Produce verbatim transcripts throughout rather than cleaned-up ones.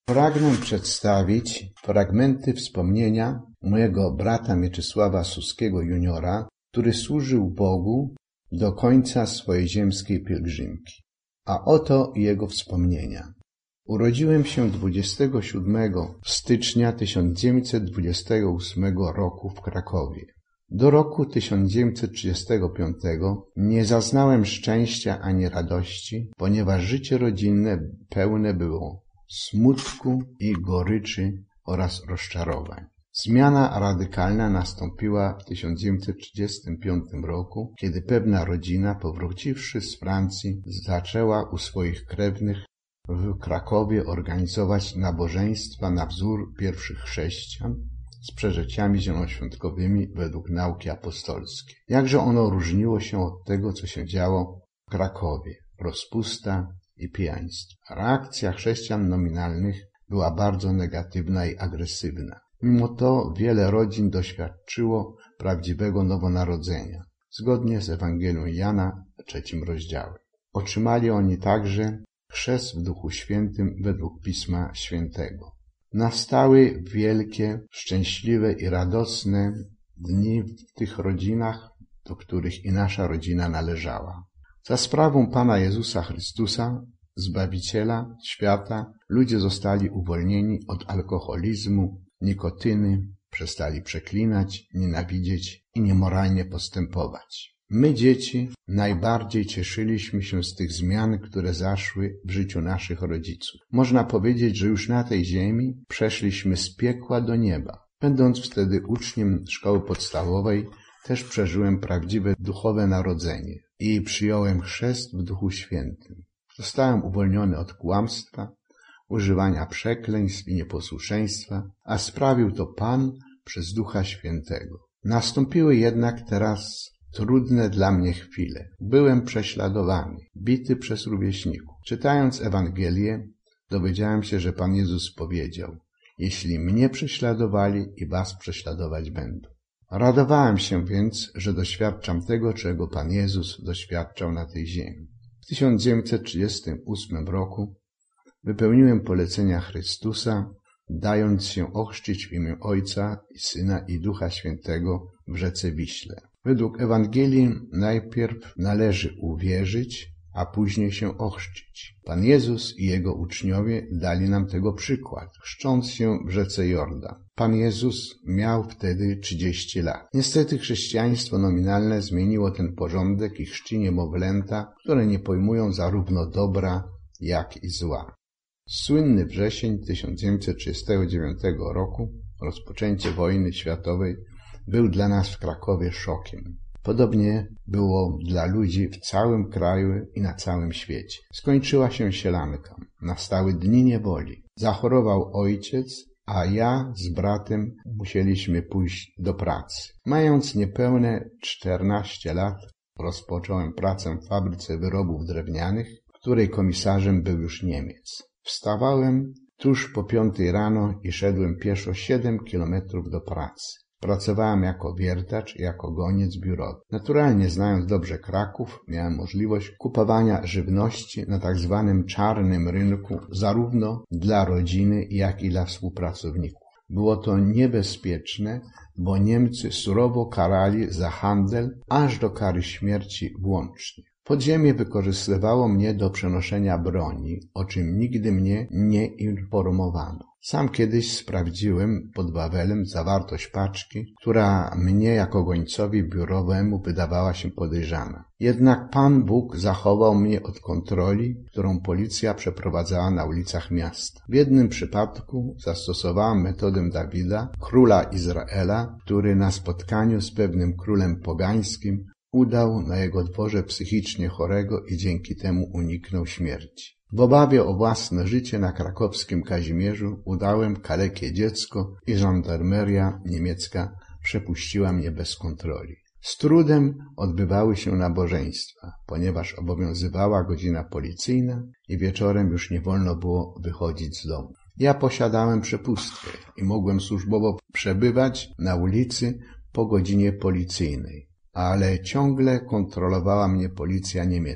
Pragnę przedstawić fragmenty wspomnienia mojego brata Mieczysława Suskiego juniora, który służył Bogu do końca swojej ziemskiej pielgrzymki. A oto jego wspomnienia. Urodziłem się dwudziestego siódmego stycznia tysiąc dziewięćset dwudziestego ósmego roku w Krakowie. Do roku tysiąc dziewięćset trzydziestego piątego nie zaznałem szczęścia ani radości, ponieważ życie rodzinne pełne było smutku i goryczy oraz rozczarowań. Zmiana radykalna nastąpiła w tysiąc dziewięćset trzydziestym piątym roku, kiedy pewna rodzina, powróciwszy z Francji, zaczęła u swoich krewnych w Krakowie organizować nabożeństwa na wzór pierwszych chrześcijan z przeżyciami zielonoświątkowymi według nauki apostolskiej. Jakże ono różniło się od tego, co się działo w Krakowie? Rozpusta i pijaństwo. Reakcja chrześcijan nominalnych była bardzo negatywna i agresywna. Mimo to wiele rodzin doświadczyło prawdziwego nowonarodzenia, zgodnie z Ewangelią Jana, trzecim rozdziałem. Otrzymali oni także chrzest w Duchu Świętym według Pisma Świętego. Nastały wielkie, szczęśliwe i radosne dni w tych rodzinach, do których i nasza rodzina należała. Za sprawą Pana Jezusa Chrystusa, Zbawiciela świata, ludzie zostali uwolnieni od alkoholizmu, nikotyny, przestali przeklinać, nienawidzieć i niemoralnie postępować. My, dzieci, najbardziej cieszyliśmy się z tych zmian, które zaszły w życiu naszych rodziców. Można powiedzieć, że już na tej ziemi przeszliśmy z piekła do nieba. Będąc wtedy uczniem szkoły podstawowej, też przeżyłem prawdziwe duchowe narodzenie i przyjąłem chrzest w Duchu Świętym. Zostałem uwolniony od kłamstwa, używania przekleństw i nieposłuszeństwa, a sprawił to Pan przez Ducha Świętego. Nastąpiły jednak teraz trudne dla mnie chwile. Byłem prześladowany, bity przez rówieśników. Czytając Ewangelię, dowiedziałem się, że Pan Jezus powiedział: jeśli mnie prześladowali, i was prześladować będą. Radowałem się więc, że doświadczam tego, czego Pan Jezus doświadczał na tej ziemi. W tysiąc dziewięćset trzydziestym ósmym roku wypełniłem polecenia Chrystusa, dając się ochrzcić w imię Ojca i Syna i Ducha Świętego w rzece Wiśle. Według Ewangelii najpierw należy uwierzyć, a później się ochrzcić. Pan Jezus i Jego uczniowie dali nam tego przykład, chrzcząc się w rzece Jordan. Pan Jezus miał wtedy trzydzieści lat. Niestety chrześcijaństwo nominalne zmieniło ten porządek i chrzci niemowlęta, które nie pojmują zarówno dobra, jak i zła. Słynny wrzesień tysiąc dziewięćset trzydziestego dziewiątego roku, rozpoczęcie wojny światowej, był dla nas w Krakowie szokiem. Podobnie było dla ludzi w całym kraju i na całym świecie. Skończyła się sielanka. Nastały dni niewoli. Zachorował ojciec, a ja z bratem musieliśmy pójść do pracy. Mając niepełne czternaście lat, rozpocząłem pracę w fabryce wyrobów drewnianych, w której komisarzem był już Niemiec. Wstawałem tuż po piątej rano i szedłem pieszo siedem kilometrów do pracy. Pracowałem jako wiertacz i jako goniec biurowy. Naturalnie, znając dobrze Kraków, miałem możliwość kupowania żywności na tak zwanym czarnym rynku, zarówno dla rodziny, jak i dla współpracowników. Było to niebezpieczne, bo Niemcy surowo karali za handel, aż do kary śmierci włącznie. Podziemie wykorzystywało mnie do przenoszenia broni, o czym nigdy mnie nie informowano. Sam kiedyś sprawdziłem pod Wawelem zawartość paczki, która mnie jako gońcowi biurowemu wydawała się podejrzana. Jednak Pan Bóg zachował mnie od kontroli, którą policja przeprowadzała na ulicach miasta. W jednym przypadku zastosowałem metodę Dawida, króla Izraela, który na spotkaniu z pewnym królem pogańskim udał na jego dworze psychicznie chorego i dzięki temu uniknął śmierci. W obawie o własne życie na krakowskim Kazimierzu udałem kalekie dziecko i żandarmeria niemiecka przepuściła mnie bez kontroli. Z trudem odbywały się nabożeństwa, ponieważ obowiązywała godzina policyjna i wieczorem już nie wolno było wychodzić z domu. Ja posiadałem przepustkę i mogłem służbowo przebywać na ulicy po godzinie policyjnej, ale ciągle kontrolowała mnie policja niemiecka.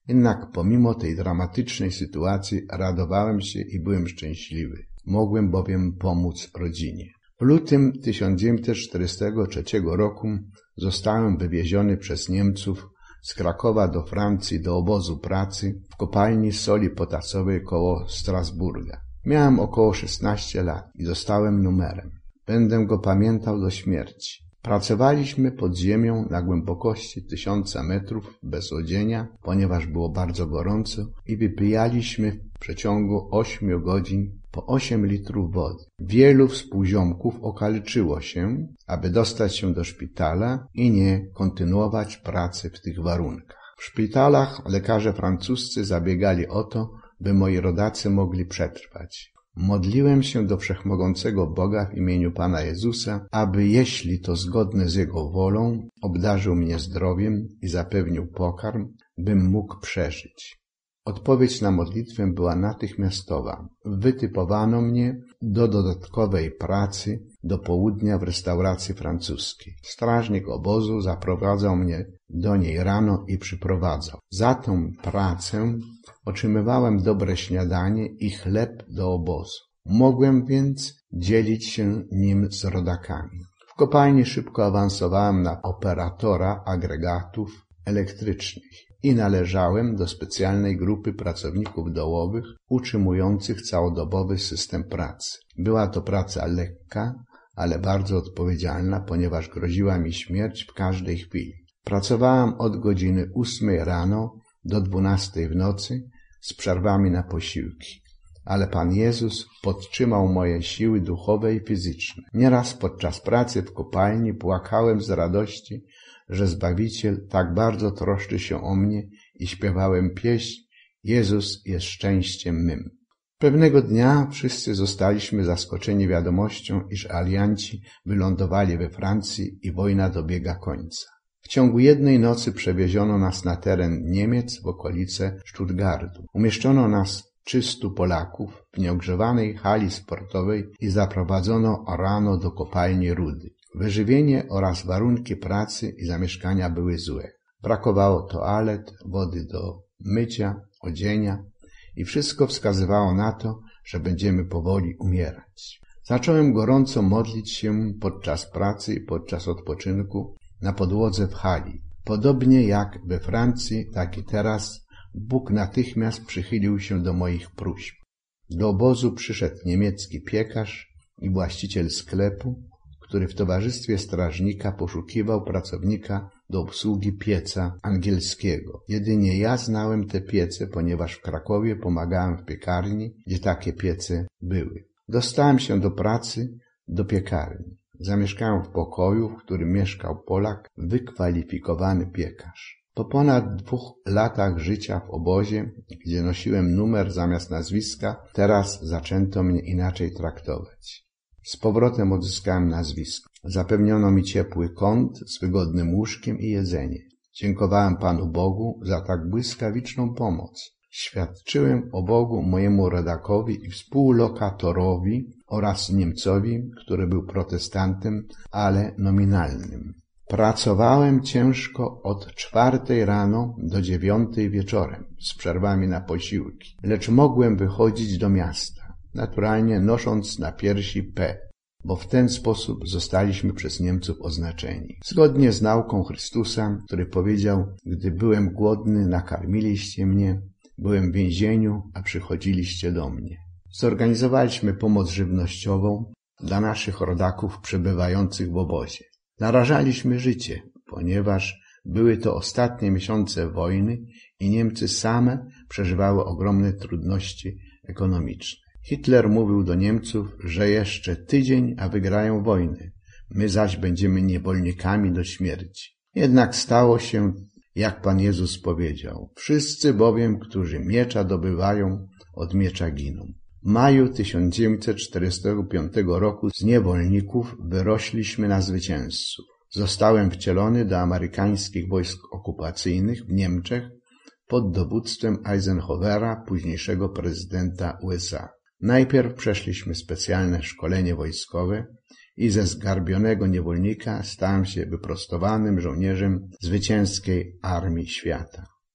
Jednak pomimo tej dramatycznej sytuacji radowałem się i byłem szczęśliwy. Mogłem bowiem pomóc rodzinie. W lutym tysiąc dziewięćset czterdziestego trzeciego roku zostałem wywieziony przez Niemców z Krakowa do Francji do obozu pracy w kopalni soli potasowej koło Strasburga. Miałem około szesnaście lat i dostałem numerem. Będę go pamiętał do śmierci. Pracowaliśmy pod ziemią na głębokości tysiąca metrów bez odzienia, ponieważ było bardzo gorąco i wypijaliśmy w przeciągu ośmiu godzin po osiem litrów wody. Wielu współziomków okaleczyło się, aby dostać się do szpitala i nie kontynuować pracy w tych warunkach. W szpitalach lekarze francuscy zabiegali o to, by moi rodacy mogli przetrwać. Modliłem się do Wszechmogącego Boga w imieniu Pana Jezusa, aby, jeśli to zgodne z Jego wolą, obdarzył mnie zdrowiem i zapewnił pokarm, bym mógł przeżyć. Odpowiedź na modlitwę była natychmiastowa. Wytypowano mnie do dodatkowej pracy do południa w restauracji francuskiej. Strażnik obozu zaprowadzał mnie do niej rano i przyprowadzał. Za tę pracę otrzymywałem dobre śniadanie i chleb do obozu. Mogłem więc dzielić się nim z rodakami. W kopalni szybko awansowałem na operatora agregatów elektrycznych i należałem do specjalnej grupy pracowników dołowych utrzymujących całodobowy system pracy. Była to praca lekka, ale bardzo odpowiedzialna, ponieważ groziła mi śmierć w każdej chwili. Pracowałem od godziny ósmej rano do dwunastej w nocy z przerwami na posiłki. Ale Pan Jezus podtrzymał moje siły duchowe i fizyczne. Nieraz podczas pracy w kopalni płakałem z radości, że Zbawiciel tak bardzo troszczy się o mnie i śpiewałem pieśń Jezus jest szczęściem mym. Pewnego dnia wszyscy zostaliśmy zaskoczeni wiadomością, iż alianci wylądowali we Francji i wojna dobiega końca. W ciągu jednej nocy przewieziono nas na teren Niemiec w okolice Stuttgartu. Umieszczono nas trzystu Polaków w nieogrzewanej hali sportowej i zaprowadzono rano do kopalni rudy. Wyżywienie oraz warunki pracy i zamieszkania były złe. Brakowało toalet, wody do mycia, odzienia i wszystko wskazywało na to, że będziemy powoli umierać. Zacząłem gorąco modlić się podczas pracy i podczas odpoczynku na podłodze w hali. Podobnie jak we Francji, tak i teraz Bóg natychmiast przychylił się do moich próśb. Do obozu przyszedł niemiecki piekarz i właściciel sklepu, który w towarzystwie strażnika poszukiwał pracownika do obsługi pieca angielskiego. Jedynie ja znałem te piece, ponieważ w Krakowie pomagałem w piekarni, gdzie takie piece były. Dostałem się do pracy do piekarni. Zamieszkałem w pokoju, w którym mieszkał Polak, wykwalifikowany piekarz. Po ponad dwóch latach życia w obozie, gdzie nosiłem numer zamiast nazwiska, teraz zaczęto mnie inaczej traktować. Z powrotem odzyskałem nazwisko. Zapewniono mi ciepły kąt z wygodnym łóżkiem i jedzenie. Dziękowałem Panu Bogu za tak błyskawiczną pomoc. Świadczyłem o Bogu mojemu rodakowi i współlokatorowi oraz Niemcowi, który był protestantem, ale nominalnym. Pracowałem ciężko od czwartej rano do dziewiątej wieczorem, z przerwami na posiłki, lecz mogłem wychodzić do miasta, naturalnie nosząc na piersi P, bo w ten sposób zostaliśmy przez Niemców oznaczeni. Zgodnie z nauką Chrystusa, który powiedział, gdy byłem głodny, nakarmiliście mnie, byłem w więzieniu, a przychodziliście do mnie. Zorganizowaliśmy pomoc żywnościową dla naszych rodaków przebywających w obozie. Narażaliśmy życie, ponieważ były to ostatnie miesiące wojny i Niemcy same przeżywały ogromne trudności ekonomiczne. Hitler mówił do Niemców, że jeszcze tydzień, a wygrają wojnę. My zaś będziemy niewolnikami do śmierci. Jednak stało się, jak Pan Jezus powiedział, wszyscy bowiem, którzy miecza dobywają, od miecza giną. W maju tysiąc dziewięćset czterdziestego piątego roku z niewolników wyrośliśmy na zwycięzców. Zostałem wcielony do amerykańskich wojsk okupacyjnych w Niemczech pod dowództwem Eisenhowera, późniejszego prezydenta U S A. Najpierw przeszliśmy specjalne szkolenie wojskowe i ze zgarbionego niewolnika stałem się wyprostowanym żołnierzem zwycięskiej armii świata.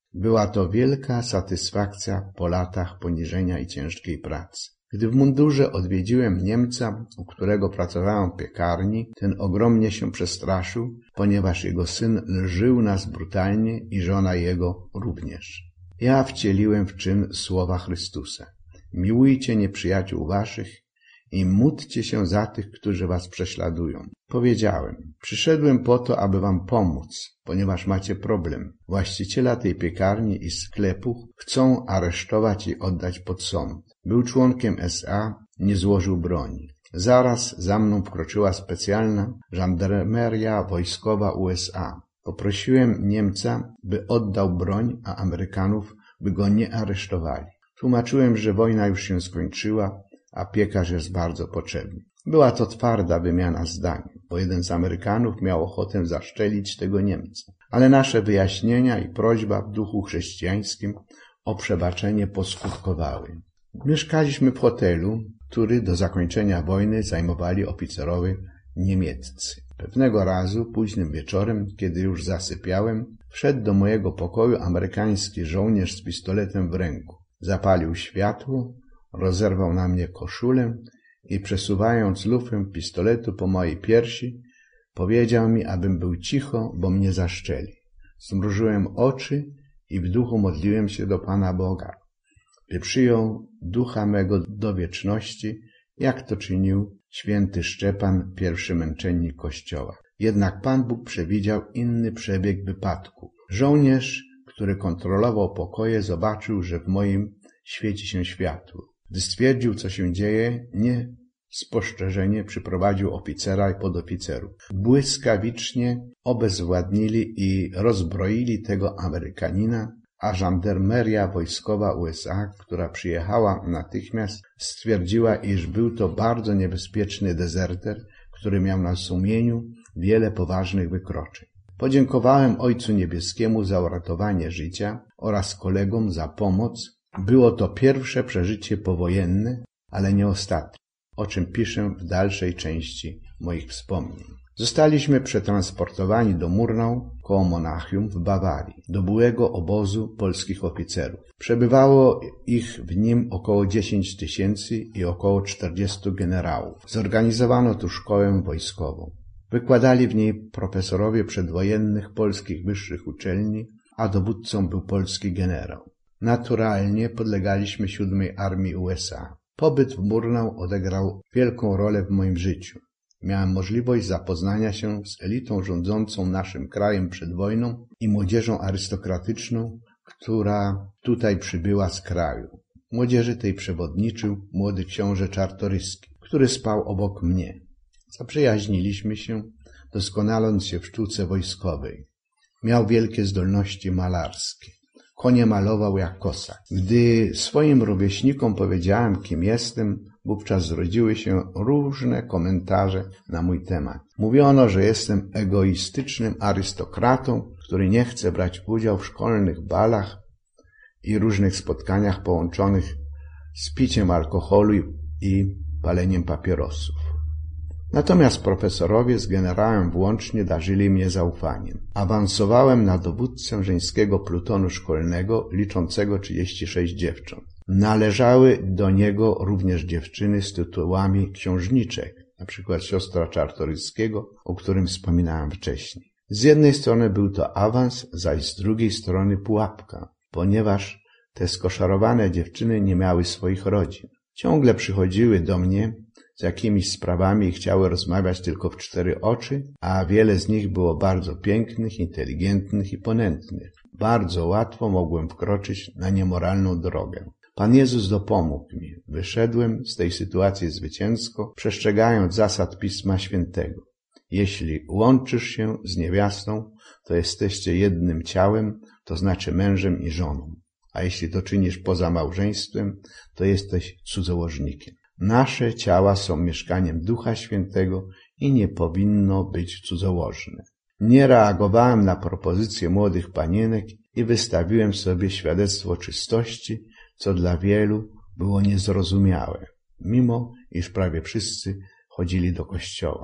Była to wielka satysfakcja po latach poniżenia i ciężkiej pracy. Gdy w mundurze odwiedziłem Niemca, u którego pracowałem w piekarni, ten ogromnie się przestraszył, ponieważ jego syn lżył nas brutalnie i żona jego również. Ja wcieliłem w czyn słowa Chrystusa. Miłujcie nieprzyjaciół waszych i módlcie się za tych, którzy was prześladują. Powiedziałem, przyszedłem po to, aby wam pomóc, ponieważ macie problem. Właściciela tej piekarni i sklepu chcą aresztować i oddać pod sąd. Był członkiem S A, nie złożył broni. Zaraz za mną wkroczyła specjalna żandarmeria wojskowa U S A. Poprosiłem Niemca, by oddał broń, a Amerykanów, by go nie aresztowali. Tłumaczyłem, że wojna już się skończyła, a piekarz jest bardzo potrzebny. Była to twarda wymiana zdań, bo jeden z Amerykanów miał ochotę zaszczelić tego Niemca. Ale nasze wyjaśnienia i prośba w duchu chrześcijańskim o przebaczenie poskutkowały. Mieszkaliśmy w hotelu, który do zakończenia wojny zajmowali oficerowie niemieccy. Pewnego razu, późnym wieczorem, kiedy już zasypiałem, wszedł do mojego pokoju amerykański żołnierz z pistoletem w ręku. Zapalił światło, rozerwał na mnie koszulę i przesuwając lufę pistoletu po mojej piersi, powiedział mi, abym był cicho, bo mnie zaszczeli. Zmrużyłem oczy i w duchu modliłem się do Pana Boga, by przyjął ducha mego do wieczności, jak to czynił święty Szczepan, pierwszy męczennik Kościoła. Jednak Pan Bóg przewidział inny przebieg wypadku. Żołnierz, który kontrolował pokoje, zobaczył, że w moim świeci się światło. Gdy stwierdził, co się dzieje, nie spostrzeżenie przyprowadził oficera i podoficerów. Błyskawicznie obezwładnili i rozbroili tego Amerykanina, a żandarmeria wojskowa U S A, która przyjechała natychmiast, stwierdziła, iż był to bardzo niebezpieczny dezerter, który miał na sumieniu wiele poważnych wykroczeń. Podziękowałem Ojcu Niebieskiemu za uratowanie życia oraz kolegom za pomoc. Było to pierwsze przeżycie powojenne, ale nie ostatnie, o czym piszę w dalszej części moich wspomnień. Zostaliśmy przetransportowani do Murnau koło Monachium w Bawarii, do byłego obozu polskich oficerów. Przebywało ich w nim około dziesięć tysięcy i około czterdziestu generałów. Zorganizowano tu szkołę wojskową. Wykładali w niej profesorowie przedwojennych polskich wyższych uczelni, a dowódcą był polski generał. Naturalnie podlegaliśmy siódmej Armii U S A. Pobyt w Murnau odegrał wielką rolę w moim życiu. Miałem możliwość zapoznania się z elitą rządzącą naszym krajem przed wojną i młodzieżą arystokratyczną, która tutaj przybyła z kraju. Młodzieży tej przewodniczył młody książę Czartoryski, który spał obok mnie. Zaprzyjaźniliśmy się, doskonaląc się w sztuce wojskowej. Miał wielkie zdolności malarskie. Konie malował jak kosak. Gdy swoim rówieśnikom powiedziałem, kim jestem, wówczas zrodziły się różne komentarze na mój temat. Mówiono, że jestem egoistycznym arystokratą, który nie chce brać udziału w szkolnych balach i różnych spotkaniach połączonych z piciem alkoholu i paleniem papierosów. Natomiast profesorowie z generałem włącznie darzyli mnie zaufaniem. Awansowałem na dowódcę żeńskiego plutonu szkolnego liczącego trzydzieści sześć dziewcząt. Należały do niego również dziewczyny z tytułami księżniczek, na przykład siostra Czartoryskiego, o którym wspominałem wcześniej. Z jednej strony był to awans, zaś z drugiej strony pułapka, ponieważ te skoszarowane dziewczyny nie miały swoich rodzin. Ciągle przychodziły do mnie z jakimiś sprawami i chciały rozmawiać tylko w cztery oczy, a wiele z nich było bardzo pięknych, inteligentnych i ponętnych. Bardzo łatwo mogłem wkroczyć na niemoralną drogę. Pan Jezus dopomógł mi. Wyszedłem z tej sytuacji zwycięsko, przestrzegając zasad Pisma Świętego. Jeśli łączysz się z niewiastą, to jesteście jednym ciałem, to znaczy mężem i żoną. A jeśli to czynisz poza małżeństwem, to jesteś cudzołożnikiem. Nasze ciała są mieszkaniem Ducha Świętego i nie powinno być cudzołożne. Nie reagowałem na propozycje młodych panienek i wystawiłem sobie świadectwo czystości, co dla wielu było niezrozumiałe, mimo iż prawie wszyscy chodzili do kościoła.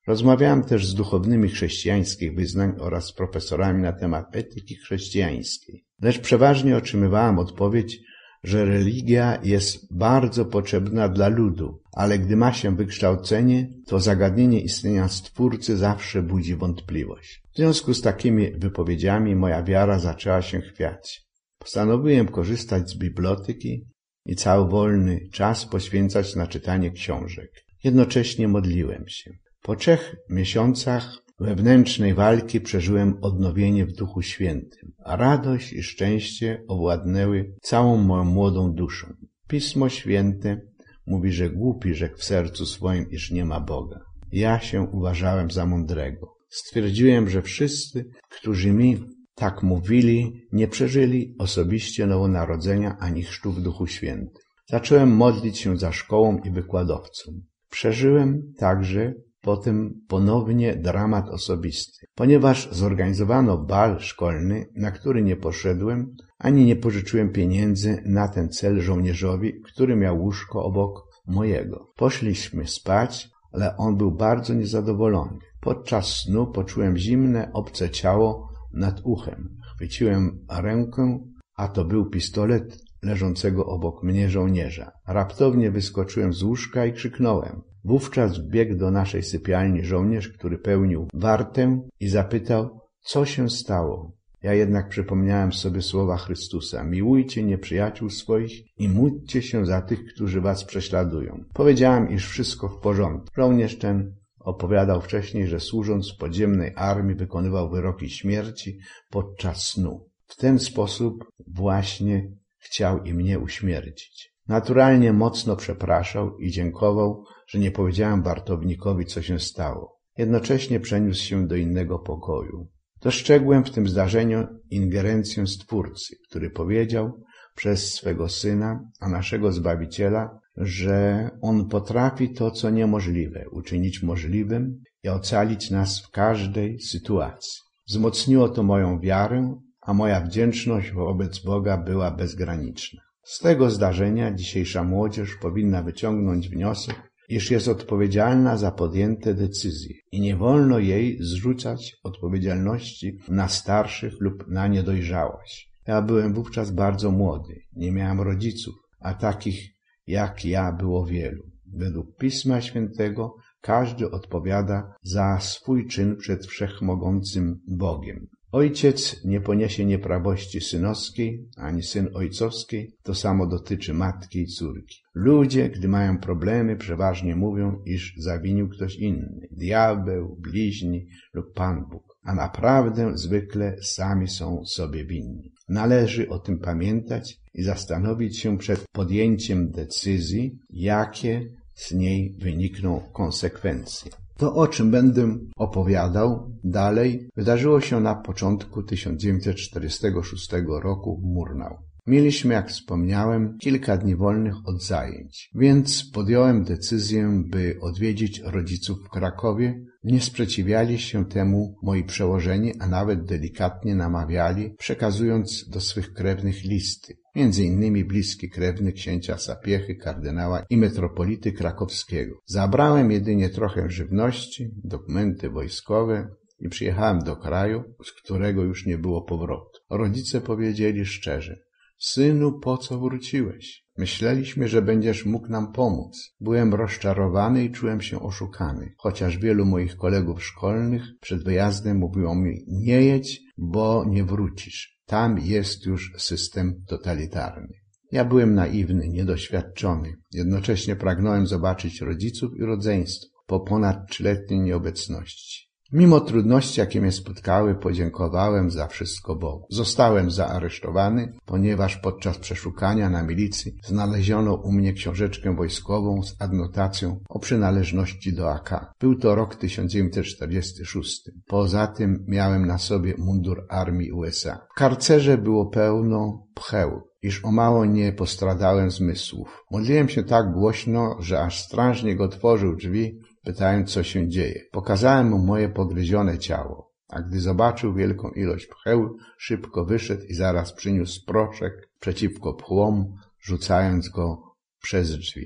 Rozmawiałem też z duchownymi chrześcijańskich wyznań oraz z profesorami na temat etyki chrześcijańskiej. Lecz przeważnie otrzymywałem odpowiedź, że religia jest bardzo potrzebna dla ludu, ale gdy ma się wykształcenie, to zagadnienie istnienia Stwórcy zawsze budzi wątpliwość. W związku z takimi wypowiedziami moja wiara zaczęła się chwiać. Postanowiłem korzystać z biblioteki i cały wolny czas poświęcać na czytanie książek. Jednocześnie modliłem się. Po trzech miesiącach wewnętrznej walki przeżyłem odnowienie w Duchu Świętym, a radość i szczęście owładnęły całą moją młodą duszą. Pismo Święte mówi, że głupi rzekł w sercu swoim, iż nie ma Boga. Ja się uważałem za mądrego. Stwierdziłem, że wszyscy, którzy mi tak mówili, nie przeżyli osobiście nowonarodzenia ani chrztu w Duchu Świętym. Zacząłem modlić się za szkołą i wykładowcą. Przeżyłem także potem ponownie dramat osobisty, ponieważ zorganizowano bal szkolny, na który nie poszedłem, ani nie pożyczyłem pieniędzy na ten cel żołnierzowi, który miał łóżko obok mojego. Poszliśmy spać, ale on był bardzo niezadowolony. Podczas snu poczułem zimne, obce ciało nad uchem. Chwyciłem rękę, a to był pistolet leżącego obok mnie żołnierza. Raptownie wyskoczyłem z łóżka i krzyknąłem. Wówczas wbiegł do naszej sypialni żołnierz, który pełnił wartę i zapytał, co się stało. Ja jednak przypomniałem sobie słowa Chrystusa. Miłujcie nieprzyjaciół swoich i módlcie się za tych, którzy was prześladują. Powiedziałem, iż wszystko w porządku. Żołnierz ten opowiadał wcześniej, że służąc w podziemnej armii wykonywał wyroki śmierci podczas snu. W ten sposób właśnie chciał i mnie uśmiercić. Naturalnie mocno przepraszał i dziękował, że nie powiedziałem wartownikowi, co się stało. Jednocześnie przeniósł się do innego pokoju. Dostrzegłem w tym zdarzeniu ingerencję Stwórcy, który powiedział przez swego Syna, a naszego Zbawiciela, że On potrafi to, co niemożliwe, uczynić możliwym i ocalić nas w każdej sytuacji. Wzmocniło to moją wiarę, a moja wdzięczność wobec Boga była bezgraniczna. Z tego zdarzenia dzisiejsza młodzież powinna wyciągnąć wniosek, iż jest odpowiedzialna za podjęte decyzje i nie wolno jej zrzucać odpowiedzialności na starszych lub na niedojrzałość. Ja byłem wówczas bardzo młody, nie miałem rodziców, a takich jak ja było wielu. Według Pisma Świętego każdy odpowiada za swój czyn przed wszechmogącym Bogiem. Ojciec nie poniesie nieprawości synowskiej, ani syn ojcowskiej, to samo dotyczy matki i córki. Ludzie, gdy mają problemy, przeważnie mówią, iż zawinił ktoś inny, diabeł, bliźni lub Pan Bóg, a naprawdę zwykle sami są sobie winni. Należy o tym pamiętać i zastanowić się przed podjęciem decyzji, jakie z niej wynikną konsekwencje. To, o czym będę opowiadał dalej, wydarzyło się na początku tysiąc dziewięćset czterdziestego szóstego roku w Murnau. Mieliśmy, jak wspomniałem, kilka dni wolnych od zajęć, więc podjąłem decyzję, by odwiedzić rodziców w Krakowie. Nie sprzeciwiali się temu moi przełożeni, a nawet delikatnie namawiali, przekazując do swych krewnych listy. Między innymi bliski krewny księcia Sapiechy, kardynała i metropolity krakowskiego. Zabrałem jedynie trochę żywności, dokumenty wojskowe i przyjechałem do kraju, z którego już nie było powrotu. Rodzice powiedzieli szczerze: synu, po co wróciłeś? Myśleliśmy, że będziesz mógł nam pomóc. Byłem rozczarowany i czułem się oszukany, chociaż wielu moich kolegów szkolnych przed wyjazdem mówiło mi: nie jedź, bo nie wrócisz. Tam jest już system totalitarny. Ja byłem naiwny, niedoświadczony. Jednocześnie pragnąłem zobaczyć rodziców i rodzeństwo po ponad trzyletniej nieobecności. Mimo trudności, jakie mnie spotkały, podziękowałem za wszystko Bogu. Zostałem zaaresztowany, ponieważ podczas przeszukania na milicji znaleziono u mnie książeczkę wojskową z adnotacją o przynależności do A K. Był to rok tysiąc dziewięćset czterdziesty szósty. Poza tym miałem na sobie mundur armii U S A. W karcerze było pełno pcheł, iż o mało nie postradałem zmysłów. Modliłem się tak głośno, że aż strażnik otworzył drzwi, pytając, co się dzieje. Pokazałem mu moje pogryzione ciało, a gdy zobaczył wielką ilość pcheł, szybko wyszedł i zaraz przyniósł proszek przeciwko pchłom, rzucając go przez drzwi.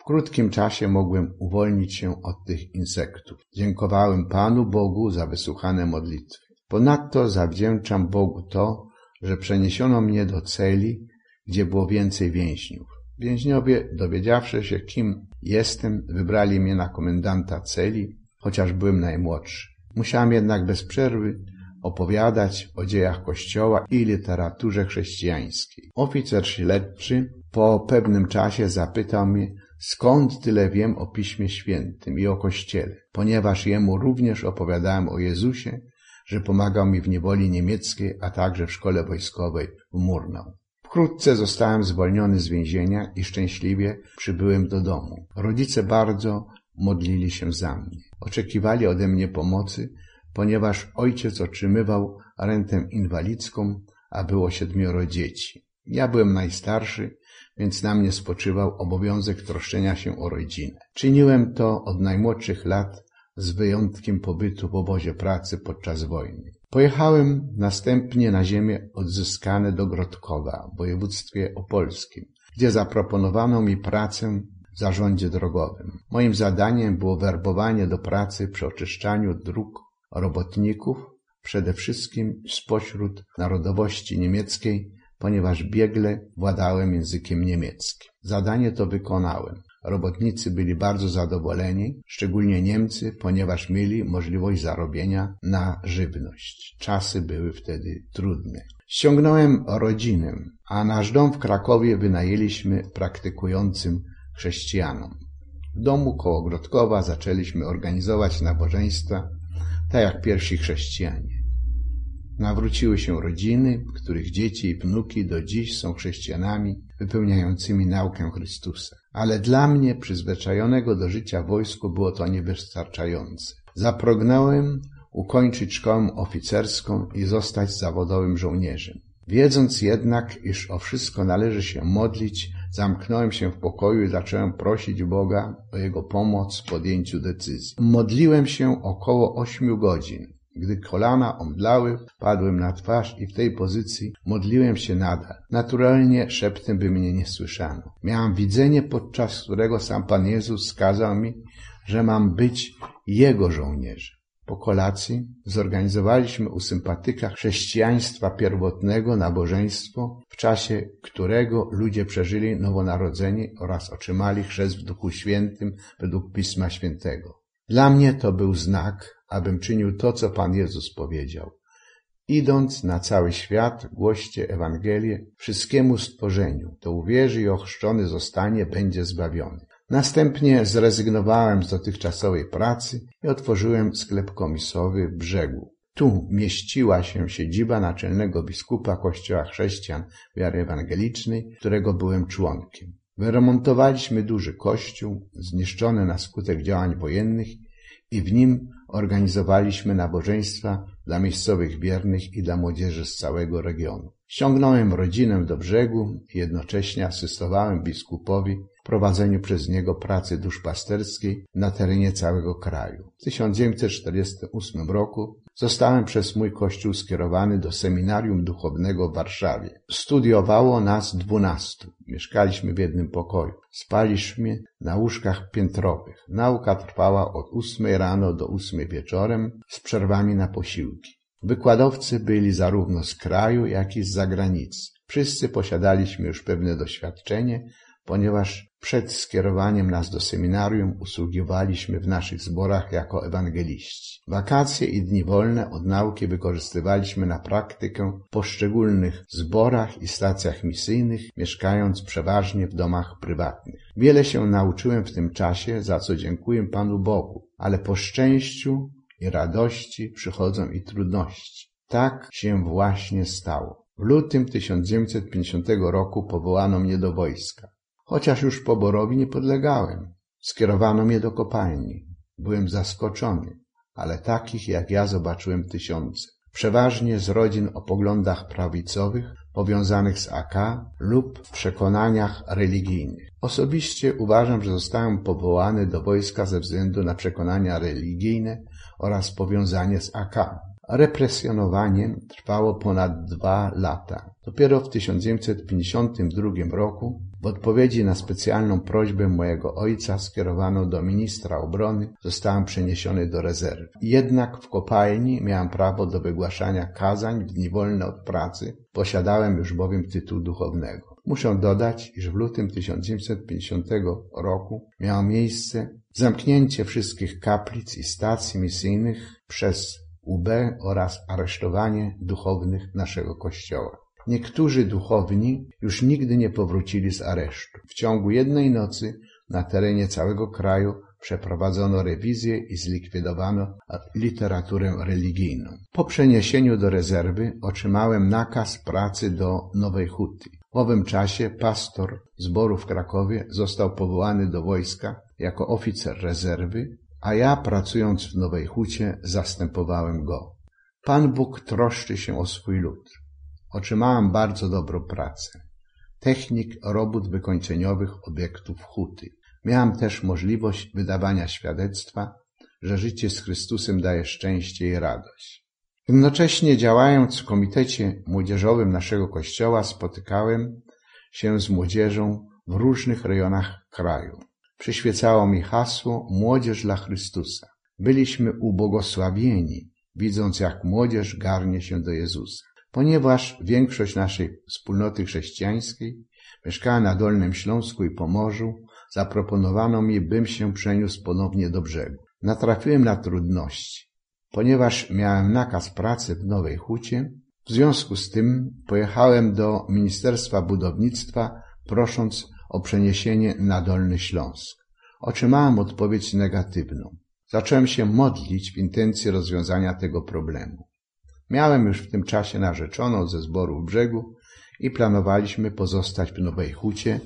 krótkim czasie mogłem uwolnić się od tych insektów. Dziękowałem Panu Bogu za wysłuchane modlitwy. Ponadto zawdzięczam Bogu to, że przeniesiono mnie do celi, gdzie było więcej więźniów. Więźniowie, dowiedziawszy się, kim jestem, wybrali mnie na komendanta celi, chociaż byłem najmłodszy. Musiałem jednak bez przerwy opowiadać o dziejach Kościoła i literaturze chrześcijańskiej. Oficer śledczy po pewnym czasie zapytał mnie, skąd tyle wiem o Piśmie Świętym i o Kościele, ponieważ jemu również opowiadałem o Jezusie, że pomagał mi w niewoli niemieckiej, a także w szkole wojskowej w Murnau. Wkrótce zostałem zwolniony z więzienia i szczęśliwie przybyłem do domu. Rodzice bardzo modlili się za mnie. Oczekiwali ode mnie pomocy, ponieważ ojciec otrzymywał rentę inwalidzką, a było siedmioro dzieci. Ja byłem najstarszy, więc na mnie spoczywał obowiązek troszczenia się o rodzinę. Czyniłem to od najmłodszych lat, z wyjątkiem pobytu w obozie pracy podczas wojny. Pojechałem następnie na ziemię odzyskane do Grodkowa w województwie opolskim, gdzie zaproponowano mi pracę w zarządzie drogowym. Moim zadaniem było werbowanie do pracy przy oczyszczaniu dróg robotników, przede wszystkim spośród narodowości niemieckiej, ponieważ biegle władałem językiem niemieckim. Zadanie to wykonałem. Robotnicy byli bardzo zadowoleni, szczególnie Niemcy, ponieważ mieli możliwość zarobienia na żywność. Czasy były wtedy trudne. Ściągnąłem rodzinę, a nasz dom w Krakowie wynajęliśmy praktykującym chrześcijanom. W domu koło Grodkowa zaczęliśmy organizować nabożeństwa, tak jak pierwsi chrześcijanie. Nawróciły się rodziny, których dzieci i wnuki do dziś są chrześcijanami wypełniającymi naukę Chrystusa. Ale dla mnie, przyzwyczajonego do życia w wojsku, było to niewystarczające. Zapragnąłem ukończyć szkołę oficerską i zostać zawodowym żołnierzem. Wiedząc jednak, iż o wszystko należy się modlić, zamknąłem się w pokoju i zacząłem prosić Boga o Jego pomoc w podjęciu decyzji. Modliłem się około ośmiu godzin. Gdy kolana omdlały, padłem na twarz i w tej pozycji modliłem się nadal. Naturalnie szeptem by mnie nie słyszano. Miałem widzenie, podczas którego sam Pan Jezus skazał mi, że mam być Jego żołnierzem. Po kolacji zorganizowaliśmy u sympatyka chrześcijaństwa pierwotnego nabożeństwo, w czasie którego ludzie przeżyli nowonarodzenie oraz otrzymali chrzest w Duchu Świętym według Pisma Świętego. Dla mnie to był znak, abym czynił to, co Pan Jezus powiedział. Idąc na cały świat, głoście Ewangelię wszystkiemu stworzeniu. To uwierzy i ochrzczony zostanie, będzie zbawiony. Następnie zrezygnowałem z dotychczasowej pracy i otworzyłem sklep komisowy w Brzegu. Tu mieściła się siedziba naczelnego biskupa Kościoła Chrześcijan Wiary Ewangelicznej, którego byłem członkiem. Wyremontowaliśmy duży kościół, zniszczony na skutek działań wojennych, i w nim organizowaliśmy nabożeństwa dla miejscowych wiernych i dla młodzieży z całego regionu. Ściągnąłem rodzinę do Brzegu i jednocześnie asystowałem biskupowi w prowadzeniu przez niego pracy duszpasterskiej na terenie całego kraju. W tysiąc dziewięćset czterdziestym ósmym roku zostałem przez mój kościół skierowany do seminarium duchownego w Warszawie. Studiowało nas dwunastu. Mieszkaliśmy w jednym pokoju. Spaliśmy na łóżkach piętrowych. Nauka trwała od ósmej rano do ósmej wieczorem z przerwami na posiłki. Wykładowcy byli zarówno z kraju, jak i z zagranicy. Wszyscy posiadaliśmy już pewne doświadczenie, ponieważ przed skierowaniem nas do seminarium usługiwaliśmy w naszych zborach jako ewangeliści. Wakacje i dni wolne od nauki wykorzystywaliśmy na praktykę w poszczególnych zborach i stacjach misyjnych, mieszkając przeważnie w domach prywatnych. Wiele się nauczyłem w tym czasie, za co dziękuję Panu Bogu, ale po szczęściu i radości przychodzą i trudności. Tak się właśnie stało. W lutym tysiąc dziewięćset pięćdziesiątego roku powołano mnie do wojska. Chociaż już poborowi nie podlegałem. Skierowano mnie do kopalni. Byłem zaskoczony, ale takich jak ja zobaczyłem tysiące. Przeważnie z rodzin o poglądach prawicowych, powiązanych z A K lub w przekonaniach religijnych. Osobiście uważam, że zostałem powołany do wojska ze względu na przekonania religijne oraz powiązanie z A K. Represjonowanie trwało ponad dwa lata. Dopiero w tysiąc dziewięćset pięćdziesiątym drugim roku W odpowiedzi na specjalną prośbę mojego ojca skierowaną do ministra obrony zostałem przeniesiony do rezerwy. Jednak w kopalni miałem prawo do wygłaszania kazań w dni wolne od pracy, posiadałem już bowiem tytuł duchownego. Muszę dodać, iż w lutym tysiąc dziewięćset pięćdziesiątego roku miało miejsce zamknięcie wszystkich kaplic i stacji misyjnych przez U B oraz aresztowanie duchownych naszego kościoła. Niektórzy duchowni już nigdy nie powrócili z aresztu. W ciągu jednej nocy na terenie całego kraju przeprowadzono rewizję i zlikwidowano literaturę religijną. Po przeniesieniu do rezerwy otrzymałem nakaz pracy do Nowej Huty. W owym czasie pastor zboru w Krakowie został powołany do wojska jako oficer rezerwy, a ja, pracując w Nowej Hucie, zastępowałem go. Pan Bóg troszczy się o swój lud. Otrzymałem bardzo dobrą pracę. Technik robót wykończeniowych obiektów huty. Miałem też możliwość wydawania świadectwa, że życie z Chrystusem daje szczęście i radość. Jednocześnie działając w komitecie młodzieżowym naszego kościoła spotykałem się z młodzieżą w różnych rejonach kraju. Przyświecało mi hasło Młodzież dla Chrystusa. Byliśmy ubłogosławieni, widząc jak młodzież garnie się do Jezusa. Ponieważ większość naszej wspólnoty chrześcijańskiej mieszkała na Dolnym Śląsku i Pomorzu, zaproponowano mi, bym się przeniósł ponownie do brzegu. Natrafiłem na trudności. Ponieważ miałem nakaz pracy w Nowej Hucie, w związku z tym pojechałem do Ministerstwa Budownictwa, prosząc o przeniesienie na Dolny Śląsk. Otrzymałem odpowiedź negatywną. Zacząłem się modlić w intencji rozwiązania tego problemu. Miałem już w tym czasie narzeczoną ze zboru w brzegu i planowaliśmy pozostać w Nowej Hucie,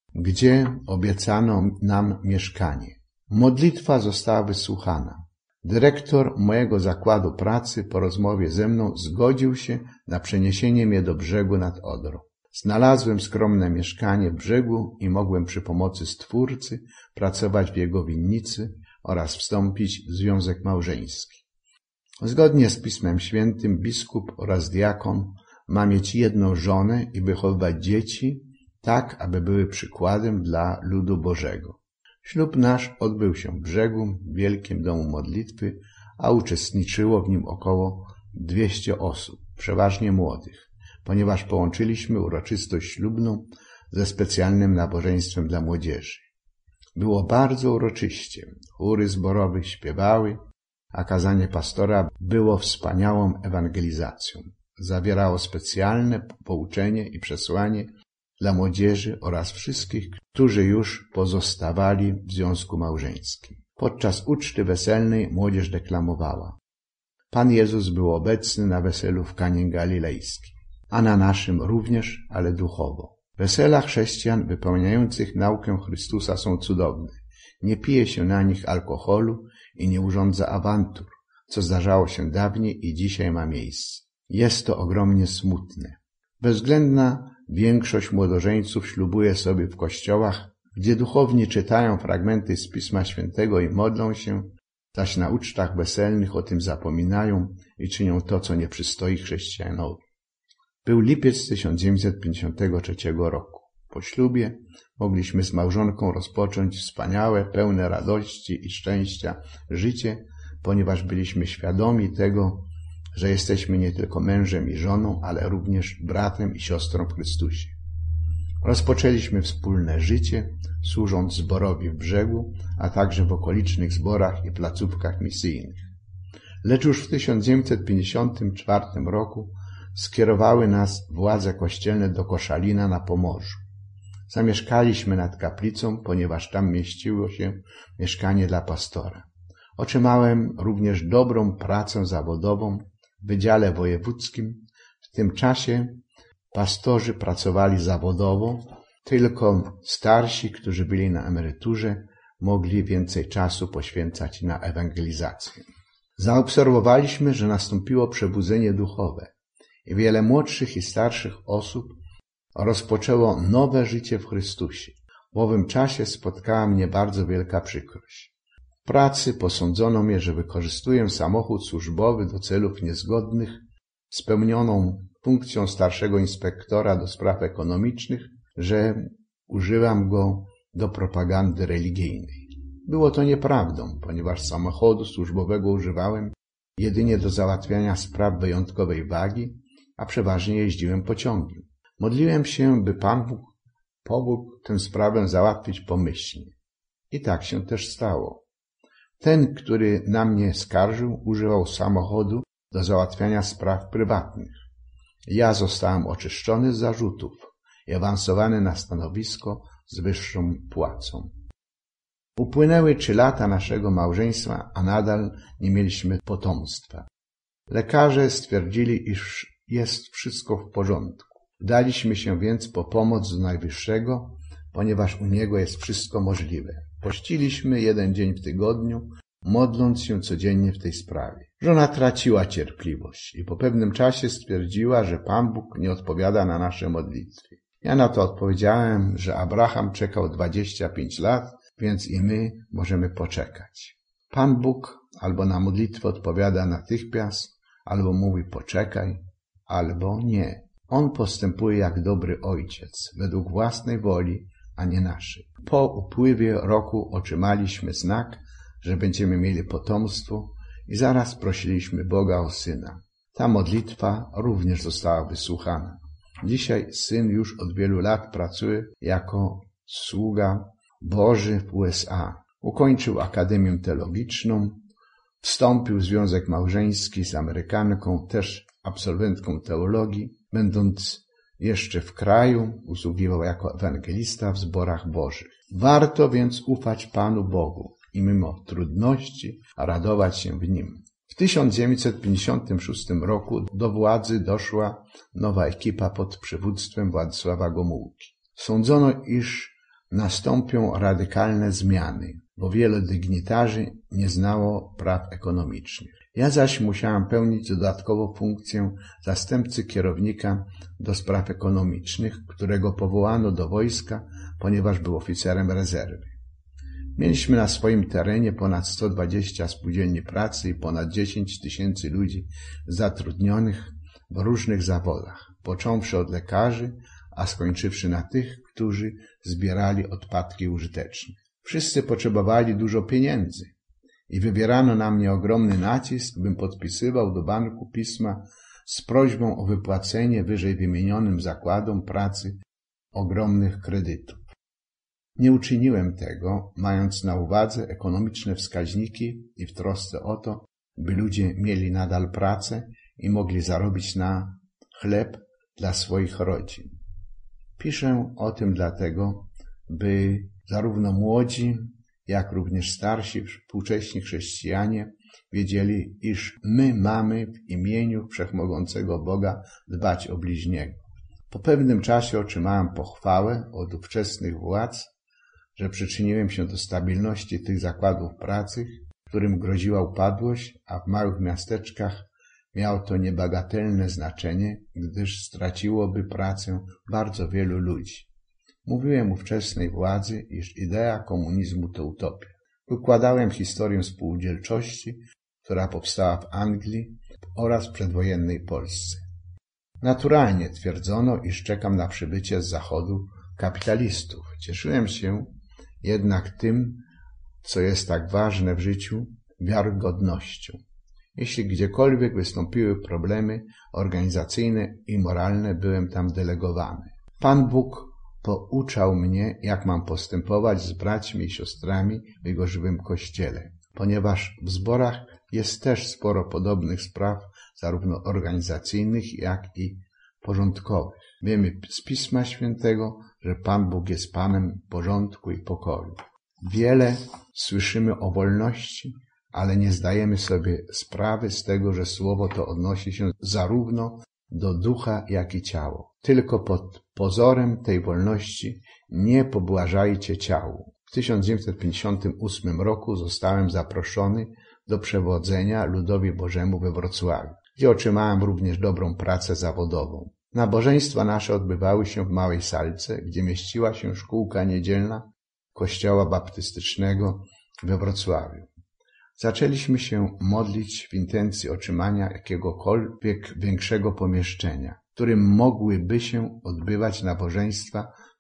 gdzie obiecano nam mieszkanie. Modlitwa została wysłuchana. Dyrektor mojego zakładu pracy po rozmowie ze mną zgodził się na przeniesienie mnie do brzegu nad Odrą. Znalazłem skromne mieszkanie w brzegu i mogłem przy pomocy Stwórcy pracować w jego winnicy oraz wstąpić w związek małżeński. Zgodnie z Pismem Świętym biskup oraz diakon ma mieć jedną żonę i wychowywać dzieci tak, aby były przykładem dla ludu Bożego. Ślub nasz odbył się w brzegu, w wielkim domu modlitwy, a uczestniczyło w nim około dwieście osób, przeważnie młodych, ponieważ połączyliśmy uroczystość ślubną ze specjalnym nabożeństwem dla młodzieży. Było bardzo uroczyście, chóry zborowe śpiewały, a kazanie pastora było wspaniałą ewangelizacją. Zawierało specjalne pouczenie i przesłanie dla młodzieży oraz wszystkich, którzy już pozostawali w związku małżeńskim. Podczas uczty weselnej młodzież deklamowała: Pan Jezus był obecny na weselu w Kanie Galilejskim, a na naszym również, ale duchowo. Wesela chrześcijan wypełniających naukę Chrystusa są cudowne. Nie pije się na nich alkoholu i nie urządza awantur, co zdarzało się dawniej i dzisiaj ma miejsce. Jest to ogromnie smutne. Bezwzględna większość młodożeńców ślubuje sobie w kościołach, gdzie duchowni czytają fragmenty z Pisma Świętego i modlą się, zaś na ucztach weselnych o tym zapominają i czynią to, co nie przystoi chrześcijanowi. Był lipiec tysiąc dziewięćset pięćdziesiątego trzeciego roku. Po ślubie mogliśmy z małżonką rozpocząć wspaniałe, pełne radości i szczęścia życie, ponieważ byliśmy świadomi tego, że jesteśmy nie tylko mężem i żoną, ale również bratem i siostrą w Chrystusie. Rozpoczęliśmy wspólne życie, służąc zborowi w brzegu, a także w okolicznych zborach i placówkach misyjnych. Lecz już w tysiąc dziewięćset pięćdziesiątym czwartym roku skierowały nas władze kościelne do Koszalina na Pomorzu. Zamieszkaliśmy nad kaplicą, ponieważ tam mieściło się mieszkanie dla pastora. Otrzymałem również dobrą pracę zawodową w Wydziale Wojewódzkim. W tym czasie pastorzy pracowali zawodowo, tylko starsi, którzy byli na emeryturze, mogli więcej czasu poświęcać na ewangelizację. Zaobserwowaliśmy, że nastąpiło przebudzenie duchowe i wiele młodszych i starszych osób rozpoczęło nowe życie w Chrystusie. W owym czasie spotkała mnie bardzo wielka przykrość. W pracy posądzono mnie, że wykorzystuję samochód służbowy do celów niezgodnych z pełnioną funkcją starszego inspektora do spraw ekonomicznych, że używam go do propagandy religijnej. Było to nieprawdą, ponieważ samochodu służbowego używałem jedynie do załatwiania spraw wyjątkowej wagi, a przeważnie jeździłem pociągiem. Modliłem się, by Pan Bóg pomógł tę sprawę załatwić pomyślnie. I tak się też stało. Ten, który na mnie skarżył, używał samochodu do załatwiania spraw prywatnych. Ja zostałem oczyszczony z zarzutów i awansowany na stanowisko z wyższą płacą. Upłynęły trzy lata naszego małżeństwa, a nadal nie mieliśmy potomstwa. Lekarze stwierdzili, iż jest wszystko w porządku. Udaliśmy się więc po pomoc do Najwyższego, ponieważ u Niego jest wszystko możliwe. Pościliśmy jeden dzień w tygodniu, modląc się codziennie w tej sprawie. Żona traciła cierpliwość i po pewnym czasie stwierdziła, że Pan Bóg nie odpowiada na nasze modlitwy. Ja na to odpowiedziałem, że Abraham czekał dwadzieścia pięć lat, więc i my możemy poczekać. Pan Bóg albo na modlitwę odpowiada natychmiast, albo mówi poczekaj, albo nie. On postępuje jak dobry ojciec, według własnej woli, a nie naszej. Po upływie roku otrzymaliśmy znak, że będziemy mieli potomstwo i zaraz prosiliśmy Boga o syna. Ta modlitwa również została wysłuchana. Dzisiaj syn już od wielu lat pracuje jako sługa Boży w U S A. Ukończył Akademię Teologiczną, wstąpił w związek małżeński z Amerykanką, też absolwentką teologii. Będąc jeszcze w kraju, usługiwał jako ewangelista w zborach bożych. Warto więc ufać Panu Bogu i mimo trudności radować się w Nim. W tysiąc dziewięćset pięćdziesiątym szóstym roku do władzy doszła nowa ekipa pod przywództwem Władysława Gomułki. Sądzono, iż nastąpią radykalne zmiany, bo wielu dygnitarzy nie znało praw ekonomicznych. Ja zaś musiałem pełnić dodatkowo funkcję zastępcy kierownika do spraw ekonomicznych, którego powołano do wojska, ponieważ był oficerem rezerwy. Mieliśmy na swoim terenie ponad sto dwadzieścia spółdzielni pracy i ponad dziesięć tysięcy ludzi zatrudnionych w różnych zawodach, począwszy od lekarzy, a skończywszy na tych, którzy zbierali odpadki użyteczne. Wszyscy potrzebowali dużo pieniędzy i wywierano na mnie ogromny nacisk, bym podpisywał do banku pisma z prośbą o wypłacenie wyżej wymienionym zakładom pracy ogromnych kredytów. Nie uczyniłem tego, mając na uwadze ekonomiczne wskaźniki i w trosce o to, by ludzie mieli nadal pracę i mogli zarobić na chleb dla swoich rodzin. Piszę o tym dlatego, by zarówno młodzi, jak również starsi, współcześni chrześcijanie wiedzieli, iż my mamy w imieniu Wszechmogącego Boga dbać o bliźniego. Po pewnym czasie otrzymałem pochwałę od ówczesnych władz, że przyczyniłem się do stabilności tych zakładów pracy, którym groziła upadłość, a w małych miasteczkach miało to niebagatelne znaczenie, gdyż straciłoby pracę bardzo wielu ludzi. Mówiłem ówczesnej władzy, iż idea komunizmu to utopia. Wykładałem historię spółdzielczości, która powstała w Anglii oraz przedwojennej Polsce. Naturalnie twierdzono, iż czekam na przybycie z zachodu kapitalistów. Cieszyłem się jednak tym, co jest tak ważne w życiu, wiarygodnością. Jeśli gdziekolwiek wystąpiły problemy organizacyjne i moralne, byłem tam delegowany. Pan Bóg pouczał mnie, jak mam postępować z braćmi i siostrami w Jego żywym Kościele, ponieważ w zborach jest też sporo podobnych spraw, zarówno organizacyjnych, jak i porządkowych. Wiemy z Pisma Świętego, że Pan Bóg jest Panem porządku i pokoju. Wiele słyszymy o wolności, ale nie zdajemy sobie sprawy z tego, że słowo to odnosi się zarówno do ducha, jak i ciało. Tylko pod pozorem tej wolności nie pobłażajcie ciału. W tysiąc dziewięćset pięćdziesiątym ósmym roku zostałem zaproszony do przewodzenia ludowi Bożemu we Wrocławiu, gdzie otrzymałem również dobrą pracę zawodową. Nabożeństwa nasze odbywały się w małej salce, gdzie mieściła się szkółka niedzielna Kościoła Baptystycznego we Wrocławiu. Zaczęliśmy się modlić w intencji otrzymania jakiegokolwiek większego pomieszczenia, w którym mogłyby się odbywać nabożeństwa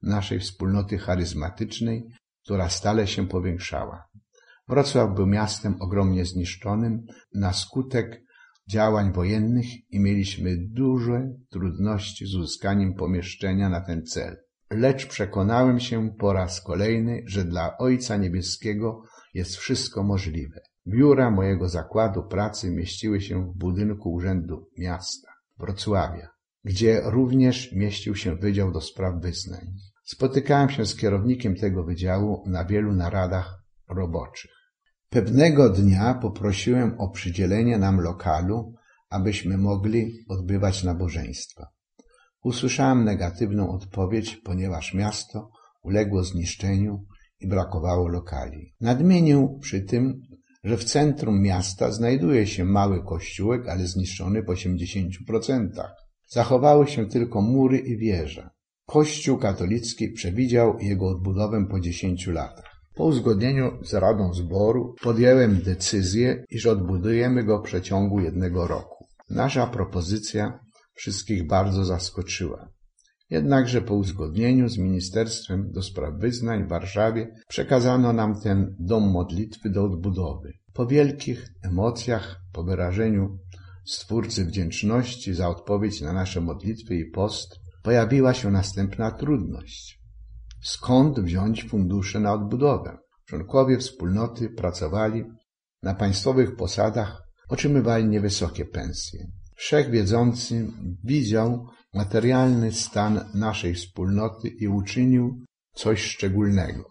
naszej wspólnoty charyzmatycznej, która stale się powiększała. Wrocław był miastem ogromnie zniszczonym na skutek działań wojennych i mieliśmy duże trudności z uzyskaniem pomieszczenia na ten cel. Lecz przekonałem się po raz kolejny, że dla Ojca Niebieskiego jest wszystko możliwe. Biura mojego zakładu pracy mieściły się w budynku Urzędu Miasta Wrocławia, gdzie również mieścił się Wydział do Spraw Wyznań. Spotykałem się z kierownikiem tego wydziału na wielu naradach roboczych. Pewnego dnia poprosiłem o przydzielenie nam lokalu, abyśmy mogli odbywać nabożeństwa. Usłyszałem negatywną odpowiedź, ponieważ miasto uległo zniszczeniu i brakowało lokali. Nadmienił przy tym, że w centrum miasta znajduje się mały kościółek, ale zniszczony w osiemdziesięciu procentach. Zachowały się tylko mury i wieża. Kościół katolicki przewidział jego odbudowę po dziesięciu latach. Po uzgodnieniu z Radą Zboru podjąłem decyzję, iż odbudujemy go w przeciągu jednego roku. Nasza propozycja wszystkich bardzo zaskoczyła. Jednakże po uzgodnieniu z Ministerstwem do Spraw Wyznań w Warszawie przekazano nam ten dom modlitwy do odbudowy. Po wielkich emocjach, po wyrażeniu Stwórcy wdzięczności za odpowiedź na nasze modlitwy i post, pojawiła się następna trudność. Skąd wziąć fundusze na odbudowę? Członkowie wspólnoty pracowali na państwowych posadach, otrzymywali niewysokie pensje. Wszechwiedzący widział materialny stan naszej wspólnoty i uczynił coś szczególnego.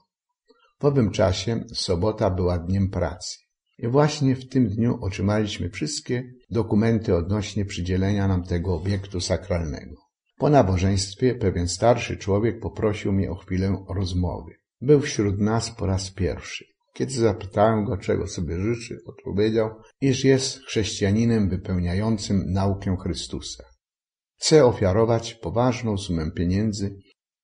W owym czasie sobota była dniem pracy. I właśnie w tym dniu otrzymaliśmy wszystkie dokumenty odnośnie przydzielenia nam tego obiektu sakralnego. Po nabożeństwie pewien starszy człowiek poprosił mnie o chwilę rozmowy. Był wśród nas po raz pierwszy. Kiedy zapytałem go, czego sobie życzy, odpowiedział, iż jest chrześcijaninem wypełniającym naukę Chrystusa. Chce ofiarować poważną sumę pieniędzy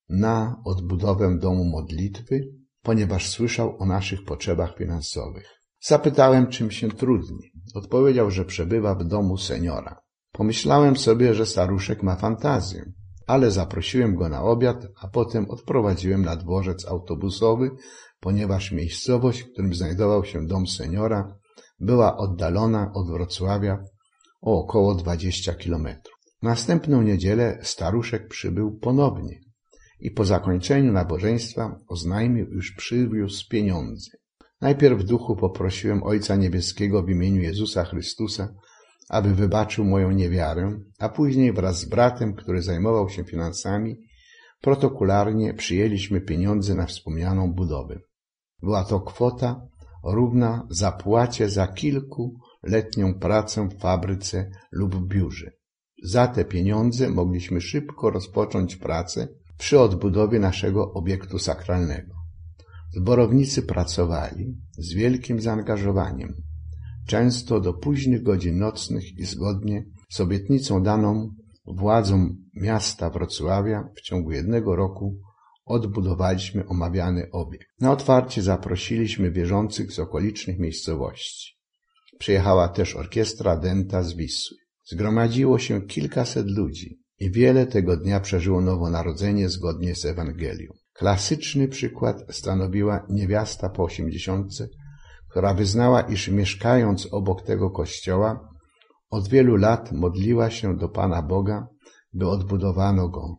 na odbudowę domu modlitwy, ponieważ słyszał o naszych potrzebach finansowych. Zapytałem, czym się trudni. Odpowiedział, że przebywa w domu seniora. Pomyślałem sobie, że staruszek ma fantazję, ale zaprosiłem go na obiad, a potem odprowadziłem na dworzec autobusowy, ponieważ miejscowość, w którym znajdował się dom seniora, była oddalona od Wrocławia o około dwadzieścia kilometrów. W następną niedzielę staruszek przybył ponownie i po zakończeniu nabożeństwa oznajmił, iż przywiózł pieniądze. Najpierw w duchu poprosiłem Ojca Niebieskiego w imieniu Jezusa Chrystusa, aby wybaczył moją niewiarę, a później wraz z bratem, który zajmował się finansami, protokolarnie przyjęliśmy pieniądze na wspomnianą budowę. Była to kwota równa zapłacie za kilkuletnią pracę w fabryce lub biurze. Za te pieniądze mogliśmy szybko rozpocząć pracę przy odbudowie naszego obiektu sakralnego. Zborownicy pracowali z wielkim zaangażowaniem, często do późnych godzin nocnych i zgodnie z obietnicą daną władzom miasta Wrocławia w ciągu jednego roku odbudowaliśmy omawiany obiekt. Na otwarcie zaprosiliśmy wierzących z okolicznych miejscowości. Przyjechała też orkiestra Dęta z Wisły. Zgromadziło się kilkaset ludzi i wiele tego dnia przeżyło nowonarodzenie zgodnie z Ewangelią. Klasyczny przykład stanowiła niewiasta po osiemdziesiątce, która wyznała, iż mieszkając obok tego kościoła od wielu lat modliła się do Pana Boga, by odbudowano go.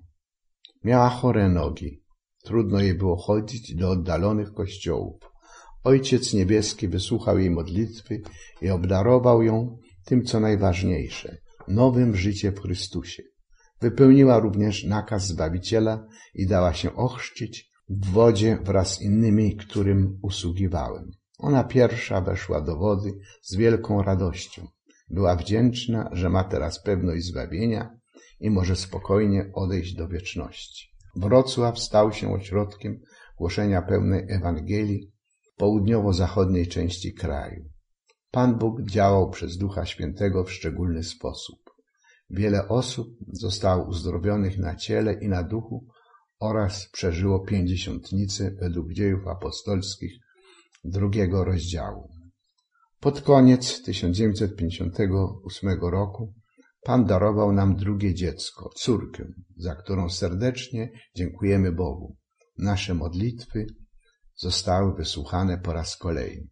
Miała chore nogi. Trudno jej było chodzić do oddalonych kościołów. Ojciec Niebieski wysłuchał jej modlitwy i obdarował ją tym, co najważniejsze, nowym życiem w Chrystusie. Wypełniła również nakaz Zbawiciela i dała się ochrzcić w wodzie wraz z innymi, którym usługiwałem. Ona pierwsza weszła do wody z wielką radością. Była wdzięczna, że ma teraz pewność zbawienia i może spokojnie odejść do wieczności. Wrocław stał się ośrodkiem głoszenia pełnej Ewangelii w południowo-zachodniej części kraju. Pan Bóg działał przez Ducha Świętego w szczególny sposób. Wiele osób zostało uzdrowionych na ciele i na duchu oraz przeżyło pięćdziesiątnicę według Dziejów Apostolskich drugiego rozdziału. Pod koniec tysiąc dziewięćset pięćdziesiątego ósmego roku Pan darował nam drugie dziecko, córkę, za którą serdecznie dziękujemy Bogu. Nasze modlitwy zostały wysłuchane po raz kolejny.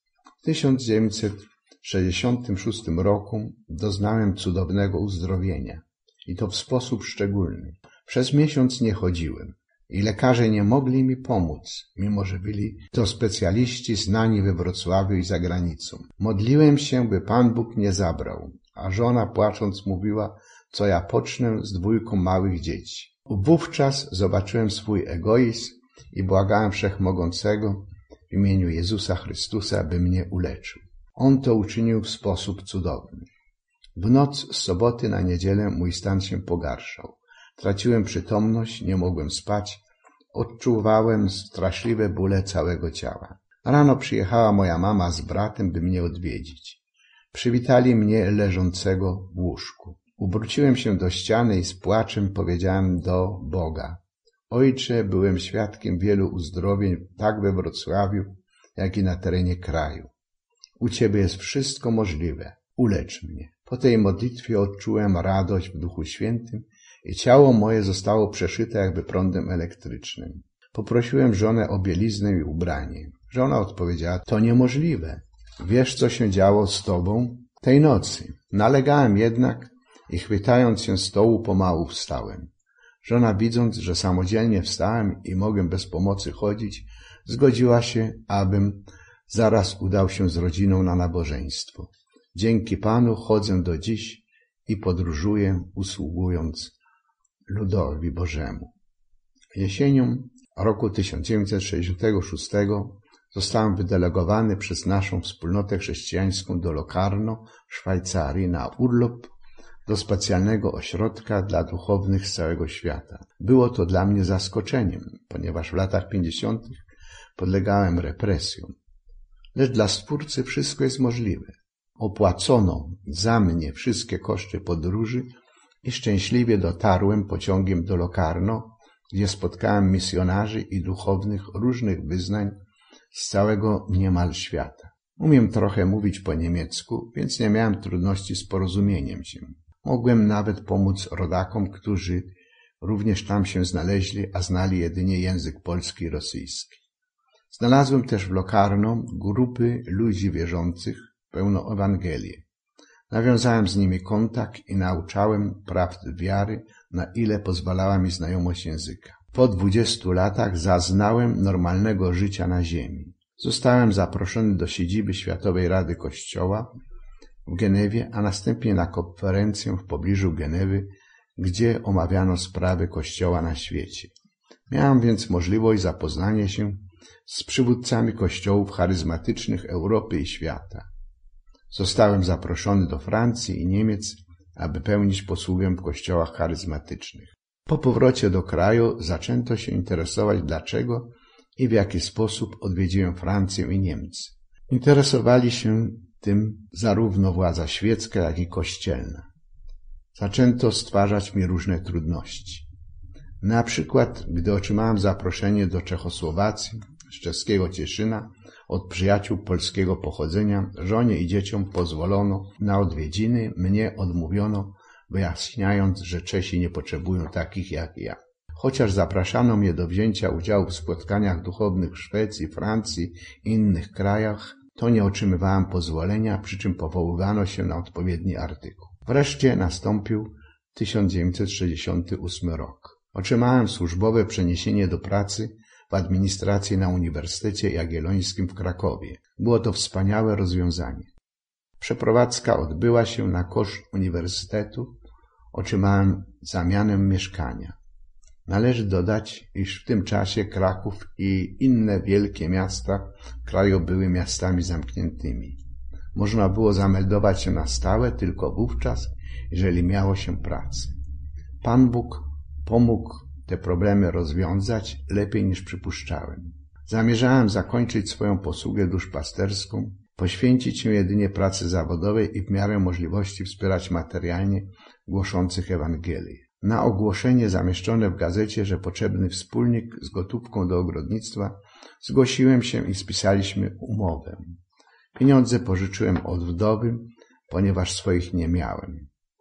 W tysiąc dziewięćset sześćdziesiątym szóstym roku doznałem cudownego uzdrowienia i to w sposób szczególny. Przez miesiąc nie chodziłem i lekarze nie mogli mi pomóc, mimo że byli to specjaliści znani we Wrocławiu i za granicą. Modliłem się, by Pan Bóg mnie zabrał, a żona płacząc mówiła, co ja pocznę z dwójką małych dzieci. Wówczas zobaczyłem swój egoizm i błagałem Wszechmogącego w imieniu Jezusa Chrystusa, by mnie uleczył. On to uczynił w sposób cudowny. W noc z soboty na niedzielę mój stan się pogarszał. Traciłem przytomność, nie mogłem spać, odczuwałem straszliwe bóle całego ciała. Rano przyjechała moja mama z bratem, by mnie odwiedzić. Przywitali mnie leżącego w łóżku. Ubróciłem się do ściany i z płaczem powiedziałem do Boga: Ojcze, byłem świadkiem wielu uzdrowień tak we Wrocławiu, jak i na terenie kraju. U Ciebie jest wszystko możliwe. Ulecz mnie. Po tej modlitwie odczułem radość w Duchu Świętym i ciało moje zostało przeszyte jakby prądem elektrycznym. Poprosiłem żonę o bieliznę i ubranie. Żona odpowiedziała: to niemożliwe. Wiesz, co się działo z Tobą tej nocy. Nalegałem jednak i chwytając się stołu pomału wstałem. Żona, widząc, że samodzielnie wstałem i mogłem bez pomocy chodzić, zgodziła się, abym zaraz udał się z rodziną na nabożeństwo. Dzięki Panu chodzę do dziś i podróżuję, usługując ludowi Bożemu. Jesienią roku tysiąc dziewięćset sześćdziesiątego szóstego zostałem wydelegowany przez naszą wspólnotę chrześcijańską do Locarno w Szwajcarii na urlop do specjalnego ośrodka dla duchownych z całego świata. Było to dla mnie zaskoczeniem, ponieważ w latach pięćdziesiątych podlegałem represjom. Lecz dla Stwórcy wszystko jest możliwe. Opłacono za mnie wszystkie koszty podróży i szczęśliwie dotarłem pociągiem do Locarno, gdzie spotkałem misjonarzy i duchownych różnych wyznań z całego niemal świata. Umiem trochę mówić po niemiecku, więc nie miałem trudności z porozumieniem się. Mogłem nawet pomóc rodakom, którzy również tam się znaleźli, a znali jedynie język polski i rosyjski. Znalazłem też w Locarno grupy ludzi wierzących, pełną Ewangelię. Nawiązałem z nimi kontakt i nauczałem prawd wiary, na ile pozwalała mi znajomość języka. Po dwudziestu latach zaznałem normalnego życia na ziemi. Zostałem zaproszony do siedziby Światowej Rady Kościoła w Genewie, a następnie na konferencję w pobliżu Genewy, gdzie omawiano sprawy Kościoła na świecie. Miałem więc możliwość zapoznania się z przywódcami kościołów charyzmatycznych Europy i świata. Zostałem zaproszony do Francji i Niemiec, aby pełnić posługę w kościołach charyzmatycznych. Po powrocie do kraju zaczęto się interesować, dlaczego i w jaki sposób odwiedziłem Francję i Niemcy. Interesowali się tym zarówno władza świecka, jak i kościelna. Zaczęto stwarzać mi różne trudności. Na przykład, gdy otrzymałem zaproszenie do Czechosłowacji, z czeskiego Cieszyna, od przyjaciół polskiego pochodzenia, żonie i dzieciom pozwolono na odwiedziny, mnie odmówiono, wyjaśniając, że Czesi nie potrzebują takich jak ja. Chociaż zapraszano mnie do wzięcia udziału w spotkaniach duchownych w Szwecji, Francji i innych krajach, to nie otrzymywałem pozwolenia, przy czym powoływano się na odpowiedni artykuł. Wreszcie nastąpił tysiąc dziewięćset sześćdziesiąty ósmy rok. Otrzymałem służbowe przeniesienie do pracy w administracji na Uniwersytecie Jagiellońskim w Krakowie. Było to wspaniałe rozwiązanie. Przeprowadzka odbyła się na koszt uniwersytetu. Otrzymałem zamianę mieszkania. Należy dodać, iż w tym czasie Kraków i inne wielkie miasta kraju były miastami zamkniętymi. Można było zameldować się na stałe tylko wówczas, jeżeli miało się pracę. Pan Bóg pomógł te problemy rozwiązać lepiej niż przypuszczałem. Zamierzałem zakończyć swoją posługę duszpasterską, poświęcić się jedynie pracy zawodowej i w miarę możliwości wspierać materialnie głoszących Ewangelię. Na ogłoszenie zamieszczone w gazecie, że potrzebny wspólnik z gotówką do ogrodnictwa, zgłosiłem się i spisaliśmy umowę. Pieniądze pożyczyłem od wdowy, ponieważ swoich nie miałem.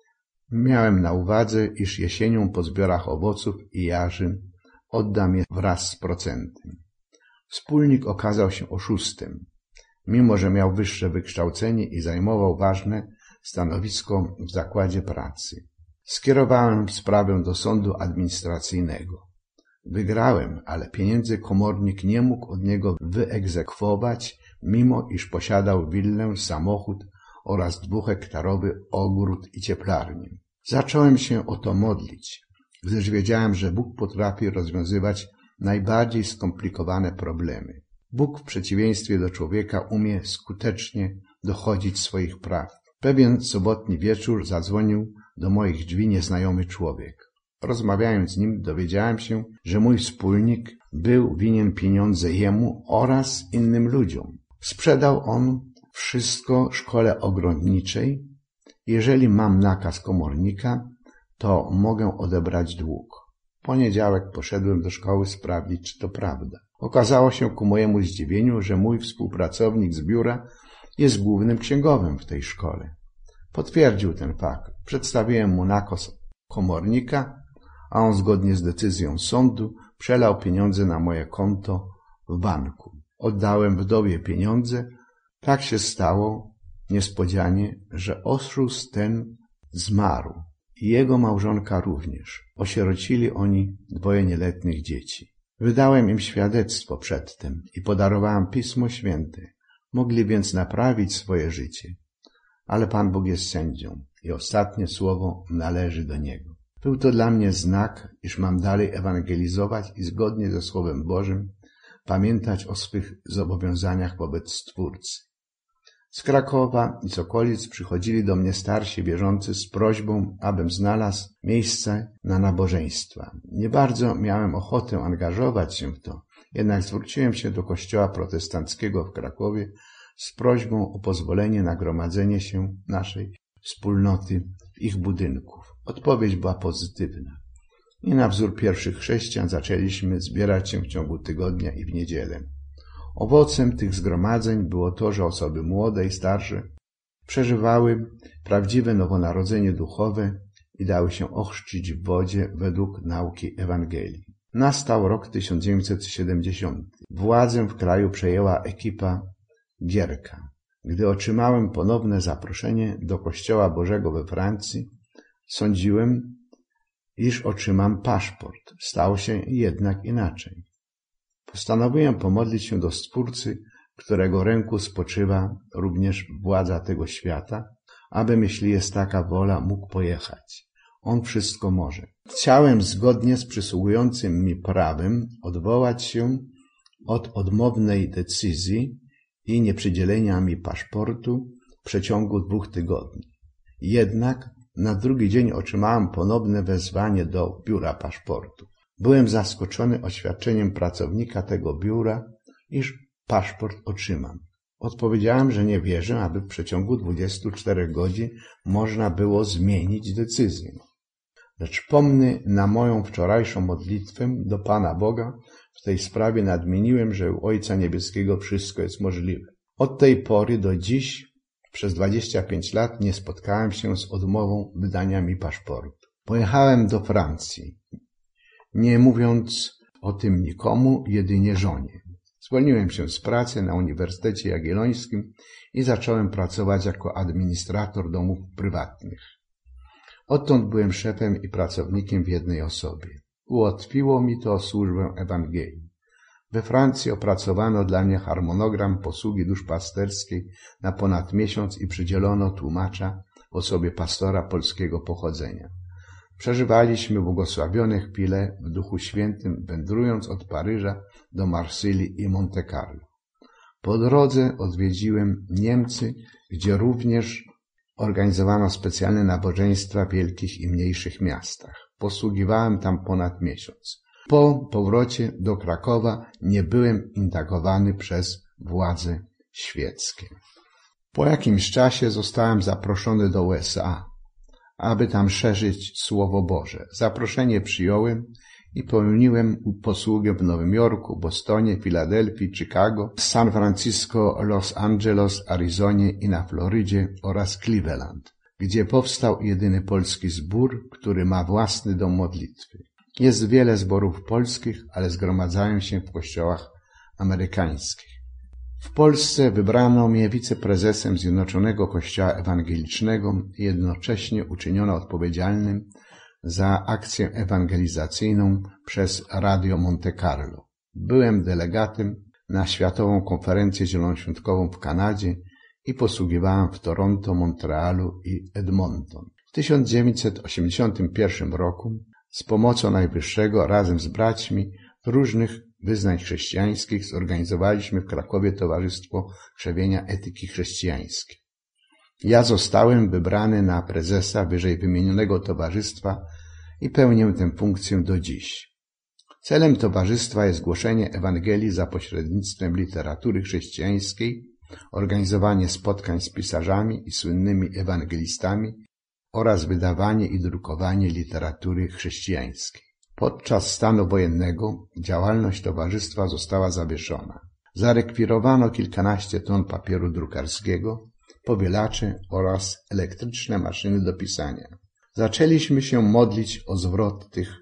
Miałem na uwadze, iż jesienią po zbiorach owoców i jarzyn oddam je wraz z procentem. Wspólnik okazał się oszustem, mimo że miał wyższe wykształcenie i zajmował ważne stanowisko w zakładzie pracy. Skierowałem sprawę do sądu administracyjnego. Wygrałem, ale pieniędzy komornik nie mógł od niego wyegzekwować, mimo iż posiadał willę, samochód oraz dwuhektarowy ogród i cieplarnię. Zacząłem się o to modlić, gdyż wiedziałem, że Bóg potrafi rozwiązywać najbardziej skomplikowane problemy. Bóg w przeciwieństwie do człowieka umie skutecznie dochodzić swoich praw. Pewien sobotni wieczór zadzwonił do moich drzwi nieznajomy człowiek. Rozmawiając z nim, dowiedziałem się, że mój wspólnik był winien pieniądze jemu oraz innym ludziom. Sprzedał on wszystko szkole ogrodniczej. Jeżeli mam nakaz komornika, to mogę odebrać dług. W poniedziałek poszedłem do szkoły sprawdzić, czy to prawda. Okazało się ku mojemu zdziwieniu, że mój współpracownik z biura jest głównym księgowym w tej szkole. Potwierdził ten fakt. Przedstawiłem mu nakaz komornika, a on zgodnie z decyzją sądu przelał pieniądze na moje konto w banku. Oddałem wdowie pieniądze. Tak się stało niespodzianie, że oszust ten zmarł i jego małżonka również. Osierocili oni dwoje nieletnich dzieci. Wydałem im świadectwo przedtem i podarowałem Pismo Święte. Mogli więc naprawić swoje życie. Ale Pan Bóg jest sędzią i ostatnie słowo należy do Niego. Był to dla mnie znak, iż mam dalej ewangelizować i zgodnie ze Słowem Bożym pamiętać o swych zobowiązaniach wobec Stwórcy. Z Krakowa i z okolic przychodzili do mnie starsi wierzący z prośbą, abym znalazł miejsce na nabożeństwa. Nie bardzo miałem ochotę angażować się w to, jednak zwróciłem się do kościoła protestanckiego w Krakowie z prośbą o pozwolenie na gromadzenie się naszej wspólnoty w ich budynku. Odpowiedź była pozytywna. I na wzór pierwszych chrześcijan zaczęliśmy zbierać się w ciągu tygodnia i w niedzielę. Owocem tych zgromadzeń było to, że osoby młode i starsze przeżywały prawdziwe nowonarodzenie duchowe i dały się ochrzcić w wodzie według nauki Ewangelii. Nastał rok tysiąc dziewięćset siedemdziesiąty. Władzę w kraju przejęła ekipa Gierka. Gdy otrzymałem ponowne zaproszenie do Kościoła Bożego we Francji, sądziłem, iż otrzymam paszport. Stało się jednak inaczej. Postanowiłem pomodlić się do Stwórcy, w którego ręku spoczywa również władza tego świata, abym, jeśli jest taka wola, mógł pojechać. On wszystko może. Chciałem zgodnie z przysługującym mi prawem odwołać się od odmownej decyzji i nieprzydzielenia mi paszportu w przeciągu dwóch tygodni. Jednak na drugi dzień otrzymałem ponowne wezwanie do biura paszportu. Byłem zaskoczony oświadczeniem pracownika tego biura, iż paszport otrzymam. Odpowiedziałem, że nie wierzę, aby w przeciągu dwudziestu czterech godzin można było zmienić decyzję. Lecz pomny na moją wczorajszą modlitwę do Pana Boga w tej sprawie nadmieniłem, że u Ojca Niebieskiego wszystko jest możliwe. Od tej pory do dziś przez dwadzieścia pięć lat nie spotkałem się z odmową wydania mi paszportu. Pojechałem do Francji, nie mówiąc o tym nikomu, jedynie żonie. Zwolniłem się z pracy na Uniwersytecie Jagiellońskim i zacząłem pracować jako administrator domów prywatnych. Odtąd byłem szefem i pracownikiem w jednej osobie. Ułatwiło mi to służbę Ewangelii. We Francji opracowano dla mnie harmonogram posługi duszpasterskiej na ponad miesiąc i przydzielono tłumacza w osobie pastora polskiego pochodzenia. Przeżywaliśmy błogosławione chwile w Duchu Świętym, wędrując od Paryża do Marsylii i Monte Carlo. Po drodze odwiedziłem Niemcy, gdzie również organizowano specjalne nabożeństwa w wielkich i mniejszych miastach. Posługiwałem tam ponad miesiąc. Po powrocie do Krakowa nie byłem indagowany przez władze świeckie. Po jakimś czasie zostałem zaproszony do U S A, aby tam szerzyć Słowo Boże. Zaproszenie przyjąłem i pełniłem posługę w Nowym Jorku, Bostonie, Filadelfii, Chicago, San Francisco, Los Angeles, Arizonie i na Florydzie oraz Cleveland. gdzie powstał jedyny polski zbór, który ma własny dom modlitwy. Jest wiele zborów polskich, ale zgromadzają się w kościołach amerykańskich. W Polsce wybrano mnie wiceprezesem Zjednoczonego Kościoła Ewangelicznego i jednocześnie uczyniono odpowiedzialnym za akcję ewangelizacyjną przez Radio Monte Carlo. Byłem delegatem na Światową Konferencję Zielonoświątkową w Kanadzie i posługiwałem w Toronto, Montrealu i Edmonton. W tysiąc dziewięćset osiemdziesiątym pierwszym roku z pomocą Najwyższego razem z braćmi różnych wyznań chrześcijańskich zorganizowaliśmy w Krakowie Towarzystwo Krzewienia Etyki Chrześcijańskiej. Ja zostałem wybrany na prezesa wyżej wymienionego towarzystwa i pełnię tę funkcję do dziś. Celem towarzystwa jest głoszenie Ewangelii za pośrednictwem literatury chrześcijańskiej, organizowanie spotkań z pisarzami i słynnymi ewangelistami oraz wydawanie i drukowanie literatury chrześcijańskiej. Podczas stanu wojennego działalność towarzystwa została zawieszona. Zarekwirowano kilkanaście ton papieru drukarskiego, powielacze oraz elektryczne maszyny do pisania. Zaczęliśmy się modlić o zwrot tych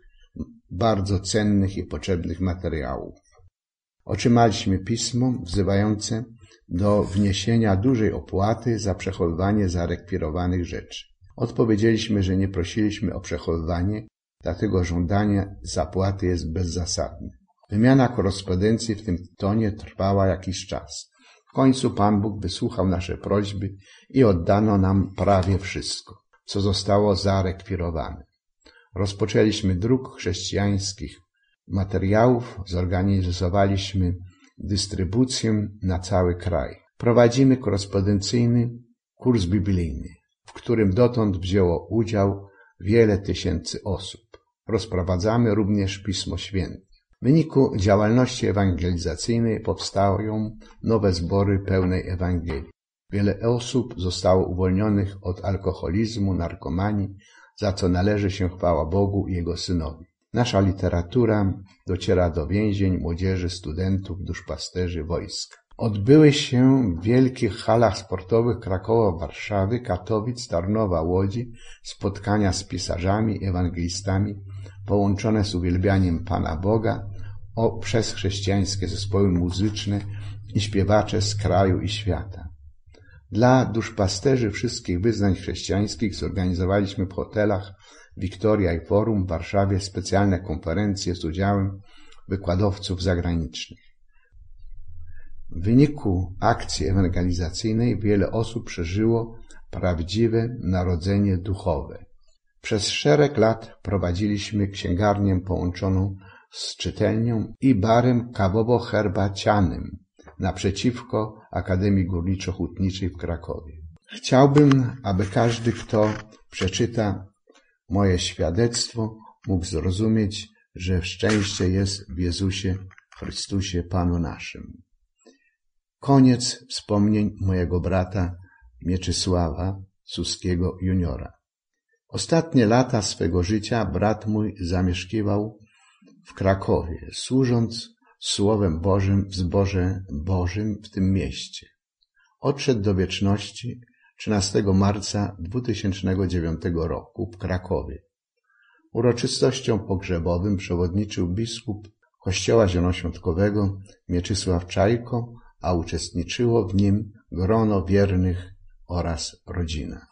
bardzo cennych i potrzebnych materiałów. Otrzymaliśmy pismo wzywające do wniesienia dużej opłaty za przechowywanie zarekwirowanych rzeczy. Odpowiedzieliśmy, że nie prosiliśmy o przechowywanie, dlatego żądanie zapłaty jest bezzasadne. Wymiana korespondencji w tym tonie trwała jakiś czas. W końcu Pan Bóg wysłuchał nasze prośby i oddano nam prawie wszystko, co zostało zarekwirowane. Rozpoczęliśmy druk chrześcijańskich materiałów, zorganizowaliśmy dystrybucję na cały kraj. Prowadzimy korespondencyjny kurs biblijny, w którym dotąd wzięło udział wiele tysięcy osób. Rozprowadzamy również Pismo Święte. W wyniku działalności ewangelizacyjnej powstają nowe zbory pełnej Ewangelii. Wiele osób zostało uwolnionych od alkoholizmu, narkomanii, za co należy się chwała Bogu i Jego Synowi. Nasza literatura dociera do więzień, młodzieży, studentów, duszpasterzy, wojsk. Odbyły się w wielkich halach sportowych Krakowa, Warszawy, Katowic, Tarnowa, Łodzi spotkania z pisarzami, ewangelistami połączone z uwielbianiem Pana Boga o, przez chrześcijańskie zespoły muzyczne i śpiewacze z kraju i świata. Dla duszpasterzy wszystkich wyznań chrześcijańskich zorganizowaliśmy w hotelach Wiktoria i Forum w Warszawie specjalne konferencje z udziałem wykładowców zagranicznych. W wyniku akcji ewangelizacyjnej wiele osób przeżyło prawdziwe narodzenie duchowe. Przez szereg lat prowadziliśmy księgarnię połączoną z czytelnią i barem kawowo-herbacianym naprzeciwko Akademii Górniczo-Hutniczej w Krakowie. Chciałbym, aby każdy, kto przeczyta moje świadectwo, mógł zrozumieć, że szczęście jest w Jezusie Chrystusie Panu naszym. Koniec wspomnień mojego brata Mieczysława Suskiego juniora. Ostatnie lata swego życia brat mój zamieszkiwał w Krakowie, służąc Słowem Bożym w zborze Bożym w tym mieście. Odszedł do wieczności trzynastego marca dwutysięcznego dziewiątego roku w Krakowie. Uroczystościom pogrzebowym przewodniczył biskup Kościoła Zielonoświątkowego Mieczysław Czajko, a uczestniczyło w nim grono wiernych oraz rodzina.